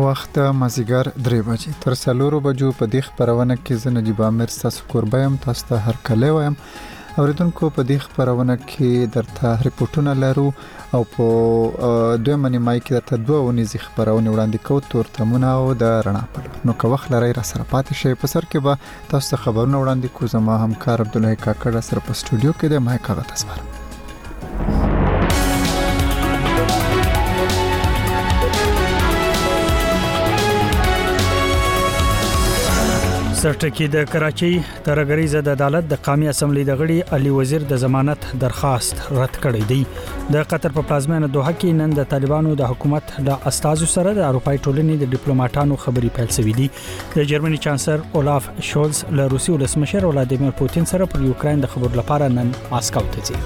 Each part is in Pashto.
وخت مازیګر 3 بجې تر 4 بجو په دې خبرونه کې زه نجيب عامر تاسو قربایم تاسو ته هر کله وایم اوریدونکو په دې خبرونه کې درته ریپورتونه لرو او په دوه منی مای کې درته دوه ونیزي خبرونه وړاندې کوو تورتمونه او د رڼا په لور نو که وخت لري را سره پاتې شي په سر کې به تاسو خبرونه وړاندې کوم زما همکار عبد الله کاکړ سره په سټوډیو کې د ما کاغذ تصویر سرټکی د کراچۍ ترګریزه د عدالت د قومي اسمبلی د غړي علي وزیر د ضمانت درخواست رد کړی دی د قطر په پلازمینه دوحه کې نن د طالبانو د حکومت د استازو سره د اروپای ټولنې د ډیپلوماټانو خبري پیل شوې دي د جرمني چانسلر اولاف شولز له روسي ولسمشر ولادیمیر پوتین سره پر یوکرين د خبرو لپاره نن ماسکو ته ځي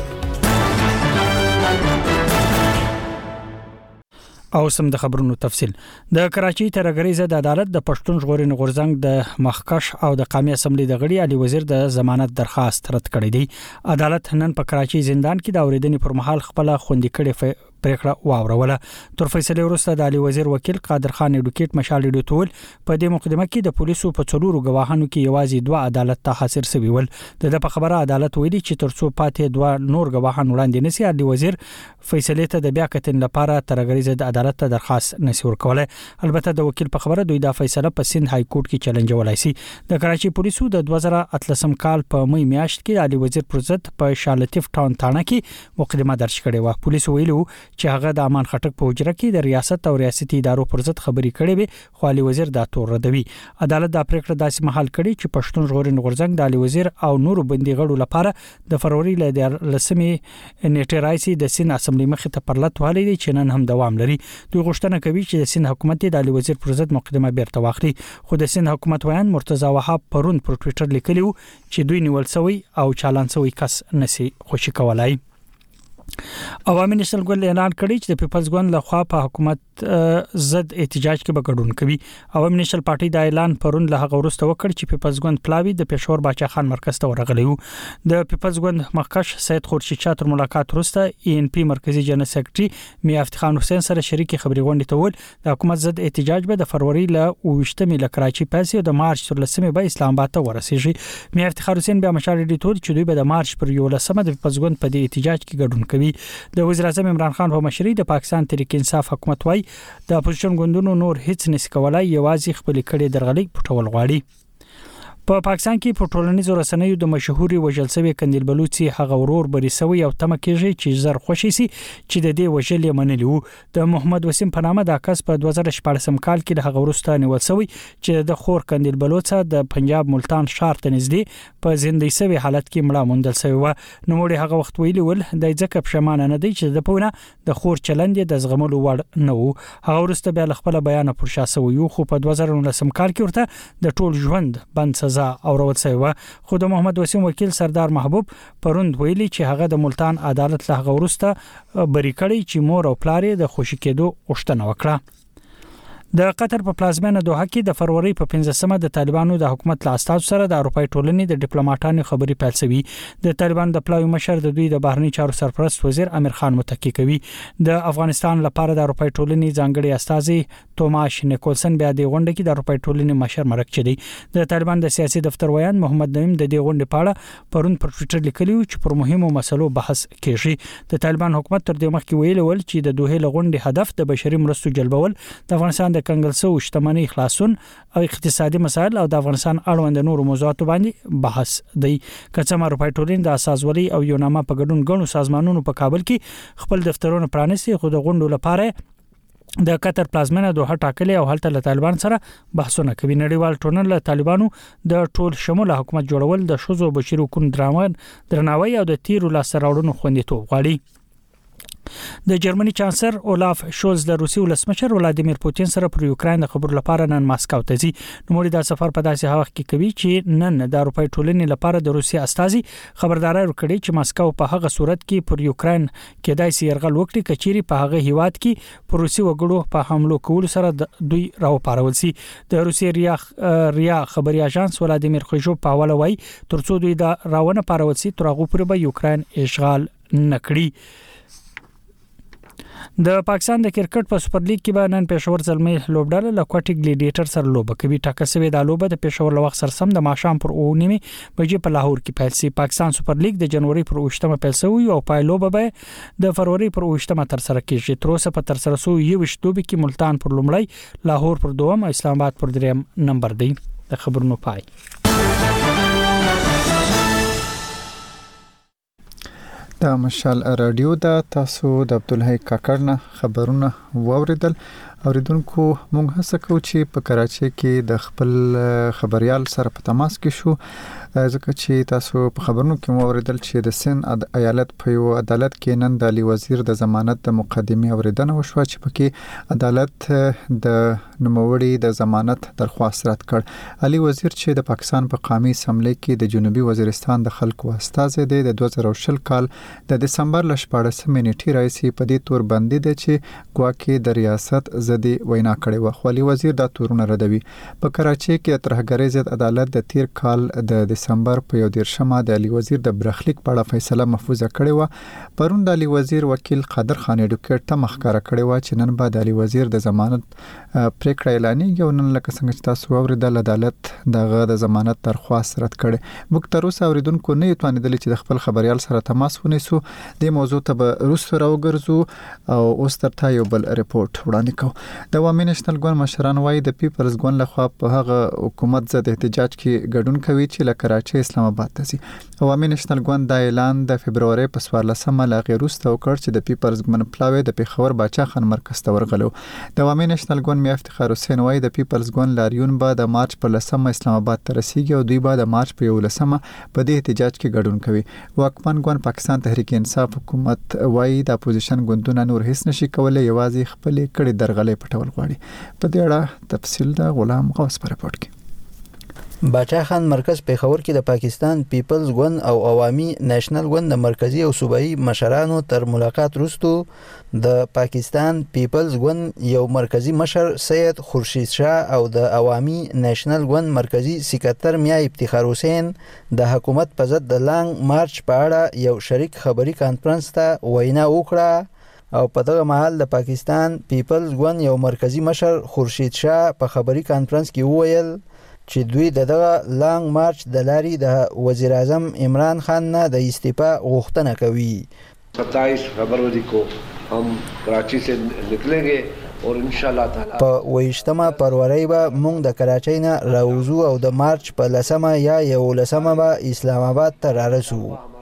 او سم د خبرونو تفصيل د کراچۍ ترګریزه د عدالت د پښتون ژغورنې غورځنګ د مخکش او د قومي اسمبلی د غړي علي وزیر د ضمانت درخواست رد کړی دی عدالت نن په کراچۍ زندان کې د اوریدنې پر مهال خپل خوندې کړي پریکړه واوروله تر فیصله وروسته د علي وزیر وکیل قادر خان اډوکیټ مشال ډوټول په دې مقدمه کې د پولیسو په څلورو غواهانو کې یوازې دوه عدالت ته حاضر شوي ول د په خبره عدالت ویلي چې ترڅو پاتې دوه نور غواهان وړاندې نشي علي وزیر فیصله ته د بیا کتن لپاره ترګریزه د عدالت ته درخواست نشي ورکوله البته د وکیل په خبره دوی د فیصله په سند های کورټ کې چیلنجولای شي د کراچۍ پولیسو د 2013 کال په مې میاشت کې علي وزیر پر ضد په شالتیف ټاون تانه کې مقدمه درج کړې و پولیسو ویلو چې هغه د امان خټک په حجره کې د ریاست او ریاستي ادارو پر ضد خبري کړې وي خو علي وزیر دا تور ردوي عدالت د پریکړه داسې محل کړي چې پښتون ژغورنې غورځنګ د علي وزیر او نورو بندي غړو لپاره د فروری له لسمې نیټه راځي د سین اسمبلی مخ ته پرلط والي دي چې نن هم دوام لري دوی غوښتنه کوي چې د سین حکومت د علي وزیر پر ضد مقدمه بیرته واخلي خو د سین حکومت ویان مرتضی وهاب پرون پر ټوئیټر لیکلی چې دوی نیول شوی او چالان شوی کس نسی خوشی کولای عوامي نېشنل ګوند اعلان کړی چې د پیپلز ګوند له خوا په حکومت ضد احتجاج کې بګډون کوي عوامي نېشنل پارټي د اعلان پرون له هغه وروسته وکړ چې پیپلز ګوند پلاوی د پېښور باچا خان مرکز ته ورغلی و د پیپلز ګوند مخکش سید خورشید شاه تر ملاقات وروسته ان پی مرکزی جنرال سیکریټري میافت خان حسین سره شریکي خبري غونډه ته ول د حکومت ضد احتجاج به د فروری له 28 ل کراچۍ پاسي او د مارچ تر لسمه به اسلام آباد ته ورسیږي میافت خان حسین بیا مشال دي ټول چې دوی به د مارچ پر 11 د پیپلز ګوند په دې احتجاج کې ګډون کوي د وزیر اعظم عمران خان په مشرۍ د پاکستان تحریک انصاف حکومت وای د اپوزیشن ګوندونو نور هیڅ نس کولای یوازې خپل کړي درغلي پټول غواړي په پاکستان کې په ټولنیزو رسنیو د مشهوري وژل شوی کندیل بلوچي هغه ورور بریسوي او تم کېږي چې زر خوشي سي چې د دې وژل یې منلی وو د محمد وسیم په نامه د کس په 2014 کال کې د هغه ورسته نیول شوی چې د خور کندیل بلوچا د پنجاب ملتان شهر ته نږدې په زندۍ سوي حالت کې مړه موندل شوی و نو مړي هغه وخت ویلی ول د ځکه پښمانه نه دی چې د پونه د خور چلند د زغملو وړ نه وو هغه ورسته بیا خپل بیان پر شاسو یو خو په 2019 کال کې ورته د ټول ژوند بند او راوت سوی خو د محمد وسیم وکیل سردار محبوب پروند ویلي چې هغه د ملتان عدالت له هغه ورسته بری کړی چې مور او پلار د خوشی کېدو غوښتنه وکړه د قطر په پلازمینه دوحه کې د فروری په 15مه د طالبانو د حکومت له استازو سره د اروپای ټولنې د ډیپلوماټانو خبري پیل شوې د طالبان د پلاوی مشر د دوی د بهرنی چارو سرپرست وزیر امیر خان متکی کوي د افغانستان لپاره د اروپای ټولنې ځانګړي استازي توماش نیکولسن بیا د غونډه کې د اروپای ټولنې مشر مرک چدي د طالبان د سیاسي دفتر ویان محمد نعیم د دې غونډې په اړه پرون پر ټوئیټر لیکلی چې پر مهمو مسلو بحث کیږي د طالبان حکومت تر دې مخکې ویل چې د دوه غونډې هدف د بشري مرستو جلبول د افغانستان د کنګل سو شتمنۍ خلاصون او اقتصادي مسایل او د افغانستان اړوند نورو موضوعاتو باندې بحث دی کڅم اروپای ټولنې د اساسولي او یونامه په ګډون غنو سازمانونو په کابل کې خپل دفترونه پرانیستي خو د غونډو لپاره د قطر پلازمینه دوحه ټاکلې او هلته له طالبان سره بحثونه کوي نړیوال ټولنه له طالبانو د ټول شمول حکومت جوړول د شوزو بشري حقوقو درناوی او د تیرو لاسته راوړنو خوندیتوب غواړي د جرمني چانسلر اولاف شولز د روسي ولسمشر ولادیمیر پوتین سره پر یوکرين د خبرو لپاره نن ماسکو ته ځي نو مړي دا سفر په داسې وخت کې کوي چې نن د اروپای ټولنې لپاره د روسي استازي خبرداري ورکړي چې ماسکو په هغه صورت کې پر یوکرين کېدای شي يرغل وکړي کچيري په هغه هیواد کې پر روسي وګړو په حمله کول سره دوی راو پارول شي د روسي ریا خبري اژانس ولادیمیر خوشو په حواله وای ترڅو دوی دا راونه پارول شي تر هغه پورې به یوکرين اشغال نکړي د پاکستان د کرکټ په سپر لیګ کې به نن پېښور زلمي لوبډاله له کوټي ګلیډیټر سره لوبه کوي. ټاکل شوې د لوبه د پېښور له وخت سره سم د ماښام پر 9:30 بجې په لاهور کې پیل شي. پاکستان سپر لیګ د جنوري پر 8مه پیل شوی او پای لوبه به د فروری پر 8مه تر سره کیږي. تر اوسه په تر سره شو یو لوبې کې ملتان پر لومړی، لاهور پر 2م، اسلام آباد پر 3م نمبر دی. د خبرونو پای. د مشال رادیو د تاسو د عبدالحی کاکړ نه خبرونه واوریدل. اوریدونکو موږ هڅه کوو چې په کراچۍ کې د خپل خبريال سره په تماس کې شو، ځکه چې تاسو په خبرونو کې واوریدل چې د سند ایالت په یو عدالت کې نن د علي وزیر د ضمانت د مقدمې اوریدنه وشوه چې پکې عدالت د نوموړي د ضمانت درخواست رد کړ. علي وزیر چې د پاکستان په قومي اسمبلی کې د جنوبي وزیرستان د خلکو استازی دی، د 2020 کال د دسمبر ل 14 نیټې راځي په دې تور باندې دی چې ګواکې د ریاست زدي وینا کړې و. خو علي وزیر دا تورونه ردوي. په کراچۍ کې د ترهګرۍ ضد عدالت د تیر کال د دسمبر په 11مه د علي وزیر د برخلیک په اړه فیصله محفوظه کړې و. پرون د علي وزیر وکیل قادر خان ایډوکیټ ته مخکاره کړې و چې نن به د علي وزیر د ضمانت پریکړه اعلانېږي او نن لکه څنګه چې تاسو اوریدل عدالت دغه د ضمانت درخواست رد کړي. موږ تر اوسه اوریدونکو نه توانیدل چې د خپل خبريال سره تماس ونیسو. د موضوع ته به روسو راوګرځو او اوس ترته یو بل ریپورت وړاندې کوو. د عوامي نېشنل ګوند مشران وايي د پیپلز ګوند لخوا په هغه حکومت ضد احتجاج کې ګډون کوي چې له کراچۍ اسلام آباد ته ځي. عوامي نېشنل ګوند د اعلان د فبرवरी په 14مه لا غیر وروسته وکړ چې د پیپلز ګوند پلاوی د پیښور باچا خان مرکز ته ورغلو. د عوامي نېشنل ګوند میا افتخار حسین وايي د پیپلز ګوند لاریون به د مارچ په 10مه اسلام آباد ته رسیدي او دوی به د مارچ په 11مه په دې احتجاج کې ګډون کوي. واکمن ګوند پاکستان تحریک انصاف حکومت وايي د اپوزیشن ګوندونه نور هیڅ نشي کولای، یوازې خپل کړي درغلې پټول غواړي. په دې اړه تفصیل د غلام غوث په رپورت کې. باچا خان مرکز پیښور کې د پاکستان پیپلز ګوند او عوامي نېشنل ګوند د مرکزی او صوبایي مشرانو تر ملاقات وروسته د پاکستان پیپلز ګوند یو مرکزی مشر سید خورشید شاه او د عوامي نېشنل ګوند مرکزی سکرټر میا افتخار حسین د حکومت په ضد د لانګ مارچ په اړه یو شریک خبري کانفرنس ته وینا وکړه. او په دغه مهال د پاکستان پیپلز ګوند یو مرکزی مشر خورشید شاه په خبري کانفرنس کې وویل چې دوی دغه لانګ مارچ د لاري د وزیر اعظم عمران خان نه د استعفا غوښتنه کوي. 27 فروری کو हम कराची से निकलेंगे और इंशाल्लाह تعالی په 28مه فروری به موږ د کراچۍ نه راوځو او د مارچ په 10مه یا 11مه به اسلام آباد ته رارسو.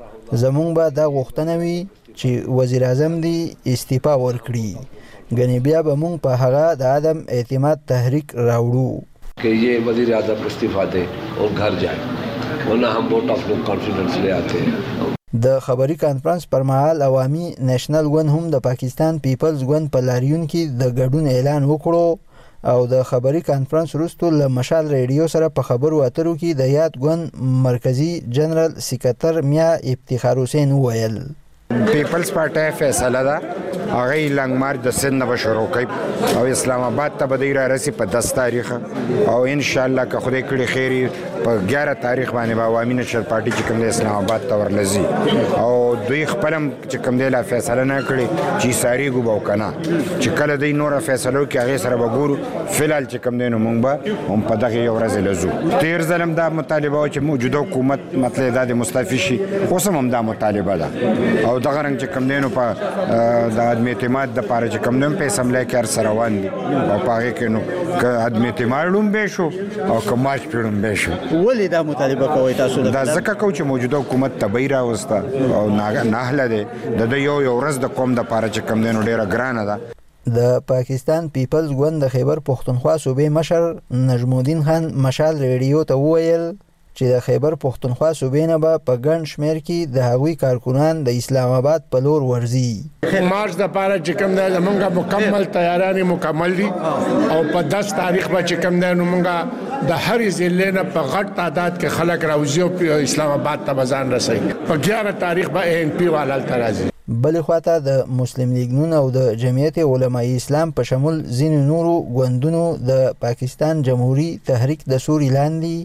زموږ به دا غوښتنه وي چې وزیر اعظم دی استعفا ورکړي، غنی بیا به موږ په هغه د عدم اعتماد تحریک راوړو कि ये वजीर आज़म इस्तीफा दे और घर जाए, वरना हम वोट ऑफ नो कॉन्फिडेंस ले आते हैं. د خبري کانفرنس پر مهال عوامي نېشنل ګوند هم د پاکستان پیپلز ګوند په لاریون کې د ګډون اعلان وکړو او د خبري کانفرنس وروسته له مشال ریډیو سره په خبرو اترو کې د یاد ګوند مرکزی جنرال سکرټر میا افتخار حسین وویل پیپلز پارټي فیصله ده هغه لنګ مارچ د سند به شروع کوي او اسلام آباد ته به دی را رسي په 10 تاریخ او ان شاء الله که خدای کړي خیری په 11 تاریخ باندې به عوامي نېشنل پارټي چې کوم د اسلام آباد ته ورلزي او دوی خپلم چې کوم دی لا فیصله نه کړي چې ساری ګو بو کنه چې کله دی نور فیصلو کې هغه سره وګورو. فلال چې کوم دی نو مونږ به هم په دغه یو ورځ لزو. تیر ظلم دا مطالبه چې موجوده حکومت مطلب د مستعفي شي اوس هم دا مطالبه ده او دغه رنګ چې کوم دی نو په د عدم اعتماد د پاره چې کوم نوم په اسمبلی کې هر سره روان دي او پاره کې نو ک عدم اعتماد لوم به شو او کماش پیړم به شو. ولې دا مطالبه کوي تاسو؟ دا ځکه کو چې موجوده حکومت تبعی راوسته او ناهله ده د یو ورځ د قوم د پاره چې کوم دی نو ډیره ګرانه ده. د پاکستان پیپلز ګوند د خیبر پښتونخوا صوبې مشر نجم الدین خان مشال ریډیو ته وویل چې د خیبر پښتونخوا صوبې نه به په ګڼ شمیر کې د هغوی کارکونان د اسلام آباد په لور ورځي. مارچ د پاره چې کوم دی زمونږه مکمل تیارانې مکمل دي او په 10 تاریخ به چې کوم دی نو مونږه د هر ضلع نه په غټ تعداد کې خلک راوځي او اسلام آباد ته ځان رسي. په 11 تاریخ به ان پی والا ترازي. بل خواته د مسلم لیگ نون او د جمعیت علماء اسلام په شمول ځینو نورو ګوندونو د پاکستان جمهوریت تحریک د سوري لاندې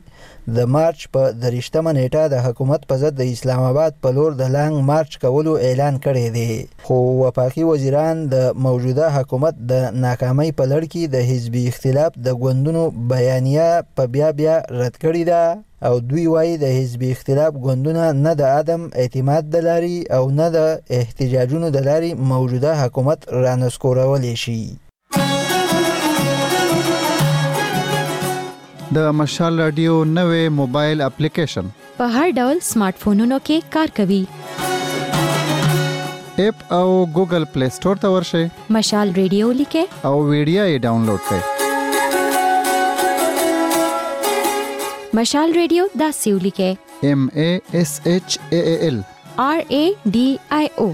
د مارچ په 30مه نیټه د حکومت په ضد د اسلام آباد په لور د لانګ مارچ کولو اعلان کړی دی خو وفاقي وزیران د موجوده حکومت د ناکامۍ په لړ کې د حزبي اختلاف د ګوندونو بیانیه په بیا رد کړی ده او دوی وایي د حزبي اختلاف ګوندونه نه د عدم اعتماد د لاري او نه د احتجاجونو د لاري موجوده حکومت رانسکورولی شي. د مشال رادیو نوې موبایل اپلیکیشن په هر ډول سمارټ فونونو کې کار کوي. اپ او ګوګل پلی سٹور ته ورشئ. مشال رادیو لیکه او ویډیو یې ډاونلوډ کړئ. مشال رادیو داسې ولیکه MASHAAL RADIO.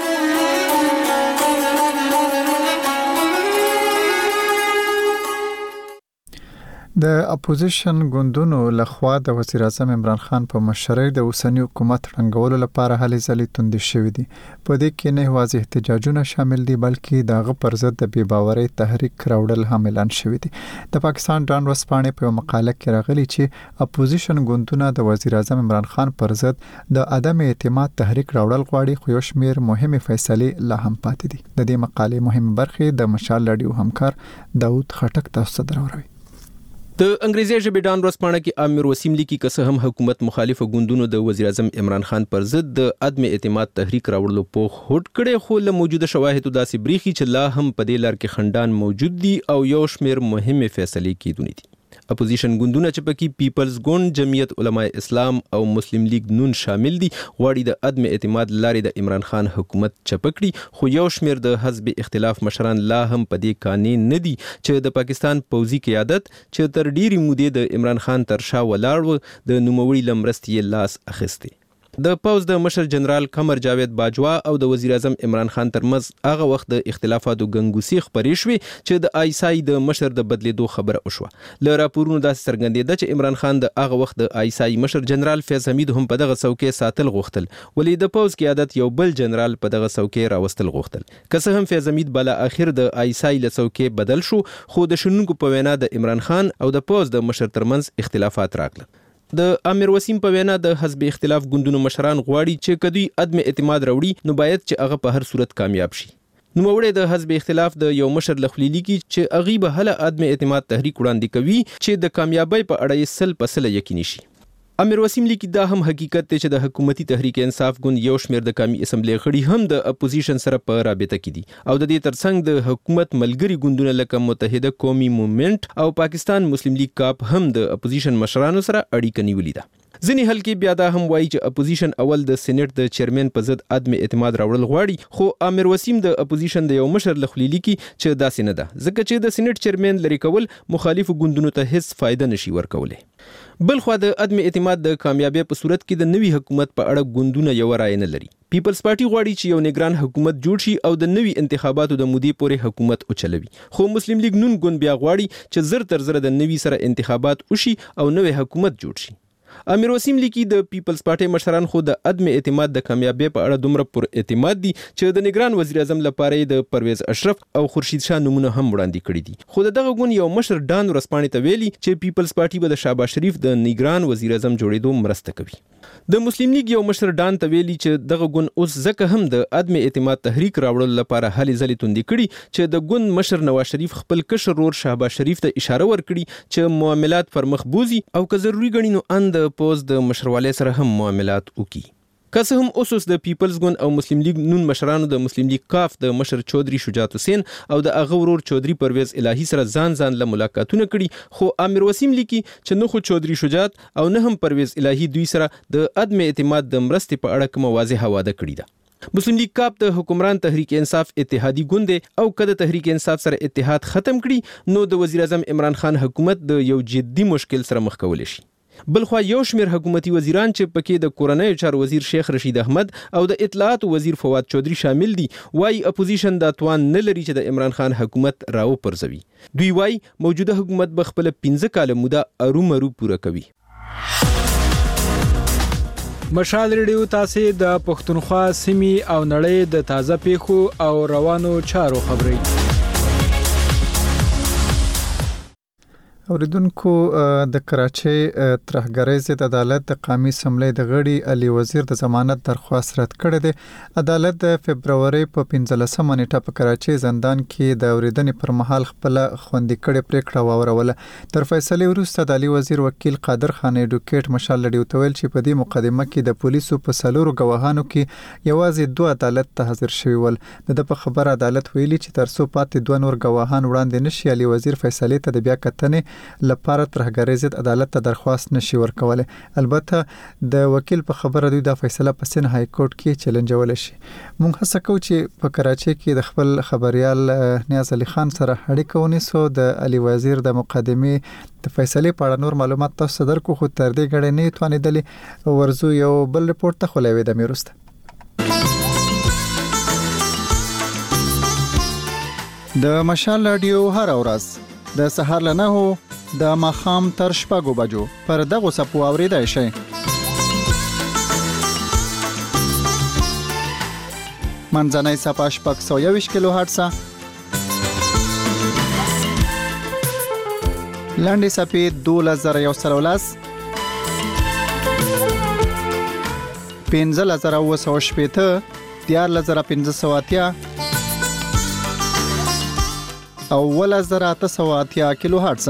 د اپوزیشن ګوندونو لخوا د وزیر اعظم عمران خان په مشرۍ د اوسنی حکومت رنګولو لپاره هلې ځلې توندې شوې دي. په دې کې نه یوازې احتجاجونه شامل دي بلکې دغه پر ضد د بې باورۍ تحریک راوړل هم اعلان شوی دی. د پاکستان ډان ورځپاڼې په مقاله کې راغلي چې اپوزیشن ګوندونه د وزیر اعظم عمران خان پر ضد د عدم اعتماد تحریک راوړل غواړي خو یو شمېر مهمه فیصلې لا هم پاتې دي. د دې مقالې مهمه برخه د مشال رادیو همکار داود خټک تاسو ته دراوړي. د انګریزي ژبې ډان ورځپاڼه کې امیر وسیم لیکي که څه هم حکومت مخالف ګوندونو د وزیر اعظم عمران خان پر ضد د عدم اعتماد تحریک راوړلو په هوټ کړي خو له موجوده شواهدو داسې بریخي چې لا هم په دې لار کې خندان موجود دي او یو شمېر مهمه فیصلې کېدونې دي. اپوزیشن ګوندونه چې پکې پیپلز ګوند، جمعیت علماء اسلام او مسلم لیگ نون شامل دي غواړي د عدم اعتماد لارې د عمران خان حکومت چپکړي خو یو شمېر د حزب اختلاف مشران لا هم په دې قانع نه دي چې د پاکستان پوځي قیادت چې تر ډیرې مودې د عمران خان تر شا ولاړ و د نوموړي لمرستي لاس اخیستی. د پوز د مشر جنرال قمر جاوید باجوا او د وزیر اعظم عمران خان ترمنځ هغه وخت د اختلافاتو ګنګوسي خبرې شوې چې د آیسای د مشر د بدلیدو خبره وشوه. له راپورونو داسې څرګندېده چې عمران خان د هغه وخت د آیسای مشر جنرال فیض حمید هم په دغه څوکۍ ساتل غوښتل ولې د پوز قیادت یو بل جنرال په دغه څوکۍ راوستل غوښتل. که څه هم فیض حمید بل اخر د آیسای له څوکۍ بدل شو خو د شنونکو په وینا د عمران خان او د پوز د مشر ترمنځ اختلافات راغله. د امیر وسیم په وینا د حزب اختلاف ګوندونو مشران غواړي چې کدی عدم اعتماد راوړي نو باید چې هغه په هر صورت کامیاب شي. نوموړی د حزب اختلاف د یو مشر لخلیلی کی چې هغه به هله عدم اعتماد تحریک وړاندې کوي چې د کامیابی په اړه یې 100% یقیني شي. امیر وسیم لیکي دا هم حقیقت دی چې د حکومتي تحریک انصاف ګوند یو شمېر د قومي اسمبلی غړي هم د اپوزیشن سره په رابطه کې دي او د دې ترڅنګ د حکومت ملګری ګوندونه لکه متحده قومي موومېنټ او پاکستان مسلم لیگ کاپ هم د اپوزیشن مشرانو سره اړیکه نیولې ده. ځینې حلقې بیا دا هم وایي چې اپوزیشن اول د سېنات د چیرمن په ضد عدم اعتماد راوړل غواړي خو امیر وسیم د اپوزیشن د یو مشر لخلیلی کی چې داسې نه ده ځکه چې د سېنات چیرمن لري کول مخالف ګوندونو ته هیڅ فائدہ نشي ورکولای. بل خو د عدم اعتماد د کامیابی په صورت کې د نوي حکومت په اړه ګوندونه یو رائے نه لري. پیپلز پارټي غواړي چې یو نگران حکومت جوړ شي او د نوي انتخاباتو د مودې پورې حکومت اوچلوي خو مسلم لیگ نون ګوند بیا غواړي چې زر تر زر د نوي سره انتخابات وشي او نوې حکومت جوړ شي. امیر وسیم لیکي د پیپلز پارټي مشران خو د عدم اعتماد د کامیابی په اړه دومره پر اعتماد دي چې د نگران وزیر اعظم لپاره د پرویز اشرف او خورشید شاه نمونه هم وړاندې کړي دي خو دغه ګوند یو مشر ډان ورځپاڼې ته ویلي چې پیپلز پارټي به د شهباز شریف د نگران وزیر اعظم جوړېدو مرسته کوي. د مسلم لیگ یو مشر ډان ته ویلي چې دغه ګوند اوس ځکه هم د عدم اعتماد تحریک راوړل لپاره هلې ځلې توندې کړي چې د ګوند مشر نواز شریف خپل کشر ورور شهباز شریف ته اشاره ورکړي چې معاملات پر مخ بوزي او که ضروري ګڼي نو اند پوز د مشرواله سره هم معاملات وکړي. که څه هم اوس د پیپلز ګوند او مسلم لیگ نون مشرانو د مسلم لیگ کاف د مشر چودري شجاعت حسین او د هغه ورور چودري پرویز الهی سره ځان له ملاقاتونه کړي خو امیر وسیم لیکي چې نه خو چودري شجاعت او نه هم پرویز الهی دوی سره د عدم اعتماد د مرستې په اړه کومه واضحه وعده کړې ده. مسلم لیگ کاپ د حکمران تحریک انصاف اتحادی ګوند او کله تحریک انصاف سره اتحاد ختم کړي نو د وزیر اعظم عمران خان حکومت د یو جدي مشکل سره مخ کول شي. بلخوا یو شمیر حکومتي وزیران چې پکې د کورنۍ چارو وزیر شیخ رشید احمد او د اطلاعات وزیر فواد چودري شامل دي وای اپوزیشن د توان نه لري چې د عمران خان حکومت راو پرځوي. دوی وای موجوده حکومت بخپل 15 کال موده ارومرو پوره کوي. مشال ریډیو تاسو د پښتونخوا سیمې او نړۍ د تازه پیښو او روانو چارو خبري اوریدونکو د کراچۍ ترهګرۍ ضد عدالت د قومي اسمبلی د غړي علي وزیر د ضمانت درخواست رد کړی دی. عدالت د فبرवरी په 15 نیټه په کراچۍ زندان کې د اوریدنې پر مهال خپل خوندي کړي پریکړه واوروله. تر فیصله وروسته د علي وزیر وکیل قادر خان اډوکیټ مشال لډیو تویل چې په دې مقدمه کې د پولیسو په سلورو غواهانو کې یوازې 2 عدالت ته حاضر شوی ول. د په خبر عدالت ویلي چې ترڅو پاتې 2 نور غواهان وړاندې نشي علي وزیر فیصله ته د بیا کتنې لپاره ترهګرۍ ضد عدالت ته درخواست نشي ورکوله. البته د وکیل په خبره دوی د فیصله په سن های کورټ کې چیلنجول شي. موږ هڅه کوو چې په کراچۍ کې د خپل خبريال نیاز علي خان سره اړیکه ونیسو. د علي وزیر د مقدمې د فیصله په اړه نور معلومات تاسو درکو، خو تر دې غړې نه توانیدلې. ورزو یو بل ریپورت ته خولوي د میروسته. د مشال رادیو هر ورځ د سهار له 9 د ماخام تر 6 بجو پر دغه سپو اوریدای شي. منځنۍ صفه 621 کیلو هرتز، لاندې صفه 2113، 15980، 14580 او 1880 کیلو هرتز.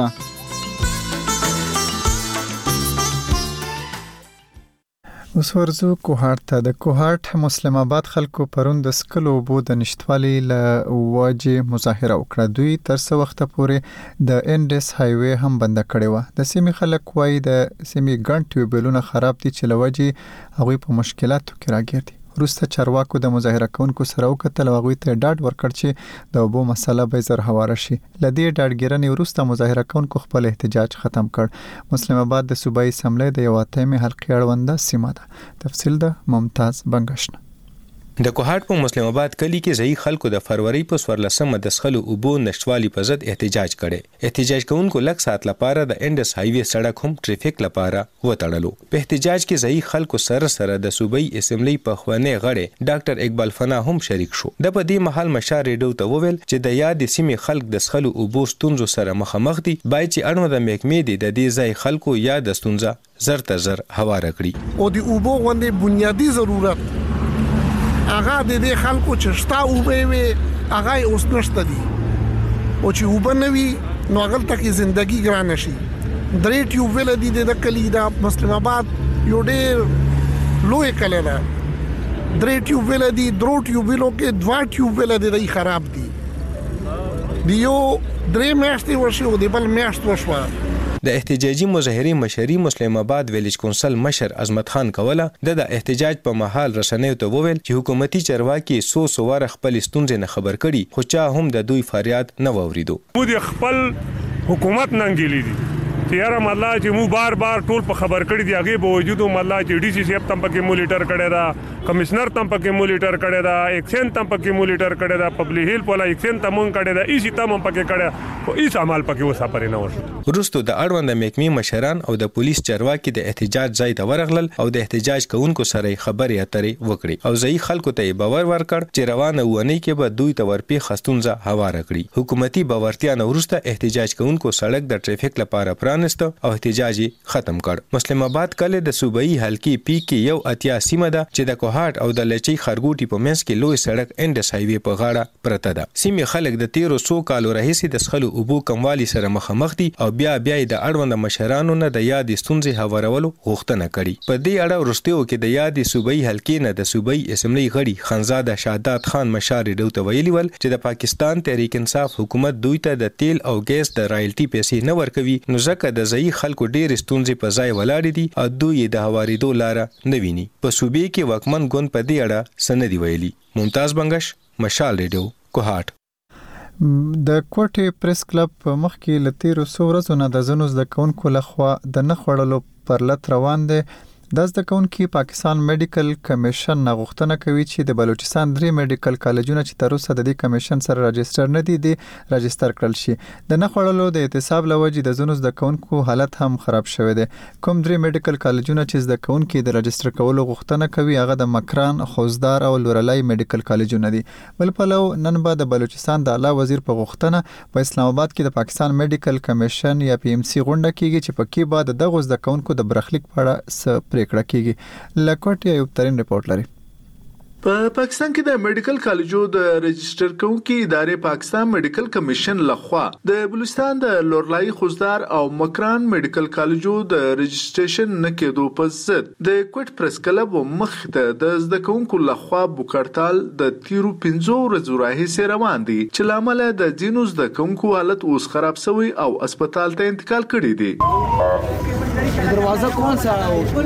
اوس ورزو کوهارت ته. د کوهارت مسلم آباد خلکو پرون د سکلو بو د نشټوالي ل واجه مظاهره وکړه. دوی تر څو وخت پورې د انډس هایوي هم بند کړی و. د سیمې خلک وایي د سیمې ګڼ ټیوبلونه خراب دي چې لوجه هغوی په مشکلاتو کې راګیر دي. وروسته چارواکو د مظاهره کوونکو سره وکتل او هغوی ته ډاډ ورکړ چې د اوبو مسله به زر هواره شي. لدې ډاډګیرنې وروسته مظاهره کوونکو خپل احتجاج ختم کړ. مسلم آباد د صوبایي اسمبلی د یو اتمې حلقې اړونده سیمه ده. تفصیل د ممتاز بنگشنه. د کوهارت په مسلم آباد کلی کې ځای خلکو د فروری په 14مه د سخلو اوبو نشټوالي په ضد احتجاج کړي. احتجاج کوونکو لږ ساعت لپاره د انډس هایوي سړک هم ټریفیک لپاره وټړلو. په احتجاج کې ځای خلکو سره د صوبایي اسمبلی په خوانې غړي ډاکټر اقبال فنا هم شریک شو. د په دې محل مشار ریډیو ته وویل چې د یاد سیمې خلک د سخلو اوبو ستونزو سره مخامخ دي، باید چې اړوند د محکمې دي د دې ځای خلکو یا د ستونزه زر تر زر هواره کړي. او د اوبو غونډې بنیادی ضرورت هغه د دې خلکو چې شتا اوبه وي هغه اوس نشته دي، او چې اوبه نه وي نو هغه تکي ژوندۍ ګران شي. درې ټیوبل دي د کلی د مسلم آباد یو ډېر لوی کلی ده. درې ټیوبل دي، درو ټیوبلو کې 2 ټیوبل دي خراب دي. دیو درې میاشتې ورشي او د بل میاشت وشوه. د احتجاجي مظاهرې مشري مسلم آباد ویلیج کونسل مشر عظمت خان کوله د احتجاج په محل رسنیو ته وویل چې حکومتي چارواکي سو واره خپل ستونزې نه خبر کړي، خو چا هم د دوی فریاد نه ووریدو. موږ خپل حکومت ننګیلی دي تیاره مله چې مو بار ټول په خبر کړی دی. هغه به وجود مله چې ډي سي سی اف تم پکې مونیټر کړی دا، کمشنر تم پکې مونیټر کړی دا، ایکسن تم پکې مونیټر کړی دا، پبلک هیل پولا ایکسن تم کړی دا، ایسی تم پکې کړی، خو هیڅ عمل پکې وسه پرې نه وشو. وروسته د اړوند محکمې مشران او د پولیس چارواکي د احتجاج ځای ته ورغلل او د احتجاج کوونکو سره خبرې اترې وکړي او ځای خلکو ته باور ورکړ چې روانه ونی کې به دوی ته ورپی خستونزه هواره کړي. حکومتي باورتیا نه وروسته احتجاج کوونکو سړک د ټریفیک لپاره پرانست او احتجاج ختم کړ. مسلم آباد کله د صوبایي حلقې پی کې یو اتیا سیمه ده چې د کوهارت او د لچي خرګوټي په منځ کې لوی سړک انډس هایوي په غاړه پرته ده. سیمې خلک د 1300 کالو راهیسې د سخلو اوبو کموالي سره مخامخ دي او بیا د اړوند مشرانو نه د یاد ستونزې هوارولو غوښتنه کړي. په دې اړه ورستیو کې د یاد صوبایي حلقې نه د صوبایي اسمبلی غړي خانزاده شهادت خان مشار ریډیو ته ویلي ول چې د پاکستان تحریک انصاف حکومت دوی ته د تیل او ګیس د رایلټي پیسې نه ورکوي، نو ځکه د ځای خلکو ډېر ستونزې په ځای ولاړې دي او دوی د هواریدو لاره نه ویني. په صوبې کې واکمن ګوند په دې اړه سندې ویلي. ممتاز بنگش، مشال ریډیو، کوهارت. د کوټې پریس کلب مخ کې لتیرو 100 ورځې نه د زنوز د کونکو لخوا د نخړلو پر لټ روان دي. د زده کوونکو پاکستان میډیکل کمیشن غوښتنه کوي چې د بلوچستان 3 میډیکل کالجونه چې تر اوسه د دې کمیشن سره راجستر نه دي راجستر کړل شي. د نخړلو د احتساب لوجې د زونو زده کوونکو حالت هم خراب شوی دی. کوم 3 میډیکل کالجونه چې زده کوونکو د راجستر کولو غوښتنه کوي هغه د مکران، خوزدار او لورلای میډیکل کالجونه دي. بل پلو نن به د بلوچستان د اعلی وزیر په غوښتنه په اسلام آباد کې د پاکستان میډیکل کمیشن یا پی ام سی غونډه کیږي چې په کې بعد د غوښ د کونکو د برخلیک په اړه څه پریکړه کیږي. لکوټ یو ترين ریپورت لري. په پاکستان کې د میډیکل کالجو د رجستر کوونکي ادارې پاکستان میډیکل کمیشن لخوا د بلوچستان د لورلای، خوزدار او مکران میډیکل کالجو د رجستریشن نه کېدو په ضد د کوټ پریس کلب مخ ته د زده کوونکو لخوا بوکړتال د تیرو 15 ورځو راهیسې روان دي چې لامل د ځینو زده کوونکو حالت اوس خراب شوی او هسپتال ته انتقال کړي دي. دروازه کون سا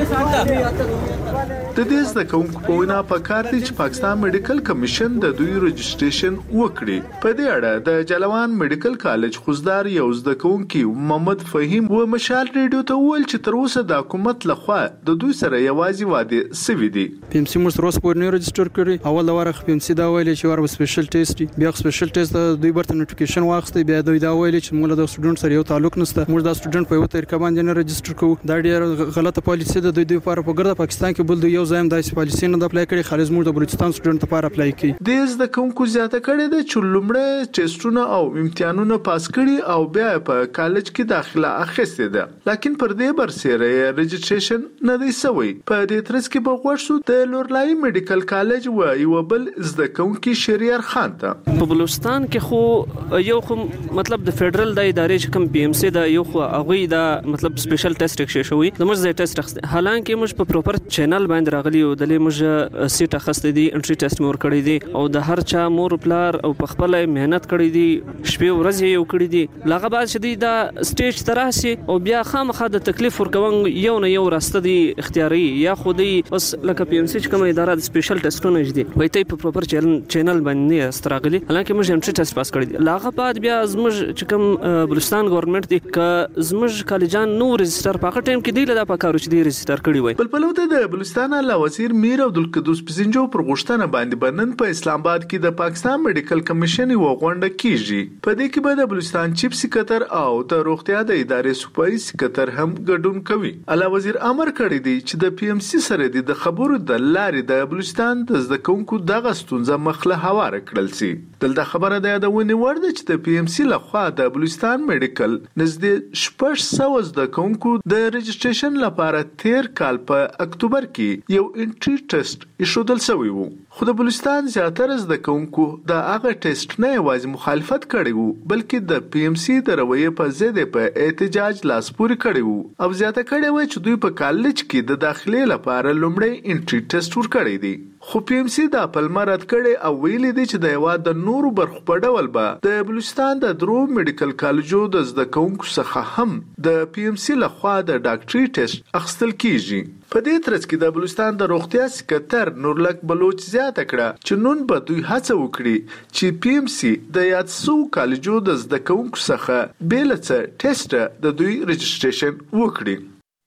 د دې زده کوونکو په وینا په کار دي چې پاکستان میډیکل کمیشن د دوی رجستریشن وکړي. په دې اړه د جلوان میډیکل کالج خوزدار یو زده کوونکی محمد فهیم و مشال ریډیو ته ویل چې تر اوسه د حکومت لخوا د دوی سره یوازې واده سوي دي. پی ام سی موږ تر اوسه پورې نه رجستر کړی. اول د واره پی ام سی دا ویل چې ور سپیشل ټیسټ بیا سپیشل ټیسټ د دوی برته نوټیفیکیشن واخستې بیا دوی دا ویل چې موږ د سټوډنټ سره یو تعلق نشته. موږ د سټوډنټ په یو طریقه باندې نه رجستر کوو. دا ډیره غلطه پالیسي ده. دوی لپاره په ګرځا پاکستان کې بل یو ځایم داسې پالیسي نه د اپلای کړي. خالص موږ د بلوچستان سټوډنټ لپاره اپلای کړي. د زده کوونکو زیاته کړي د چلمړه ټیسټونه او امتحانونه پاس کړي او بیا په کالج کې داخله اخیسته ده. لیکن پر دې برسره رجستریشن نه دی سوی. په دې ترڅ کې به غوښتو د لورلای میډیکل کالج و یو بل زده کوونکي شریار خان ته په بلوچستان کې خو یو خو مطلب د فدرال د ادارې چې کوم پی ام سی دا یو خو هغه دا مطلب سپیشل ټیسټ کې شوی د موږ زې ټیسټ حالانکه موږ په پروپر چینل باندې راغلی او د موږ سیټ اخستې دي انټری ټیسټ مور کړی دي او د هر چا مور پلار او په خپل مهنت کړی دي شپې ورځې یو کړی دي. لغه بعد شدي دا سټیج تراسي او بیا خامخا د تکلیف ورکون یو نه یو راسته دي اختیاري یا خودي بس لکه پی ام سی کوم اداره د سپیشل ټیسټونه دي وای ته په پروپر چینل باندې استراغلی حالانکه موږ انټری ټیسټ پاس کړی دي. لغه بعد بیا زموږ چې کوم بلوچستان ګورنمنت دي ک زموږ کالجان نو رجستر په هغه ټیم کې دی لدا په کارو چې دی رجستر کړی وای. بل پلوته د بلوچستان اعلی وزیر میر عبدالقدوس پزنجو پر غوښتنه باندې بنن په اسلام آباد کې د پاکستان میډیکل کمیشن یو غونډه کیږي. په دې کې به د بلوچستان چیف سکرټر او د روغتیا د ادارې صوبایي سکرټر هم ګډون کوي. اعلی وزیر امر کړی دی چې د پی ام سی سره د خبرو د لارې د بلوچستان د زده کوونکو دغه ستونزه مخله هواره کړل شي. دلته خبره ده د ونی ورده چې د پی ام سی لخوا د بلوچستان میډیکل نزدې 600 زده کوونکو د رجستریشن لپاره تیر کال په اکتوبر کې یو انټری ټیسټ ایښودل شوی وو. خو د بلوچستان زیاتره زده کوونکو د هغه ټیسټ نه یوازې مخالفت کړی وو بلکې د پی ام سی د رویې په ضد په احتجاج لاس پورې کړی وو او زیاته کړی و چې دوی په کالج کې د داخلي لپاره لومړی انټری ټیسټ ورکړی دی. خو پی ام سی د پلمه رد کړي او ویلي دي چې د یو د نورو برخو په ډول به د بلوچستان د درو میډیکل کالجو د زده کوونکو څخه هم د پی ام سی لخوا د ډاکټري ټیسټ اخیستل کیږي. په دې ترڅ کې د بلوچستان د روغتیا سکرټر نورلک بلوچ زیاته کړه چې نن به دوی هڅه وکړي چې پی ام سی د یاد سو کالجو د زده کوونکو څخه بیل څه ټیسټ د دوی رجستریشن وکړي.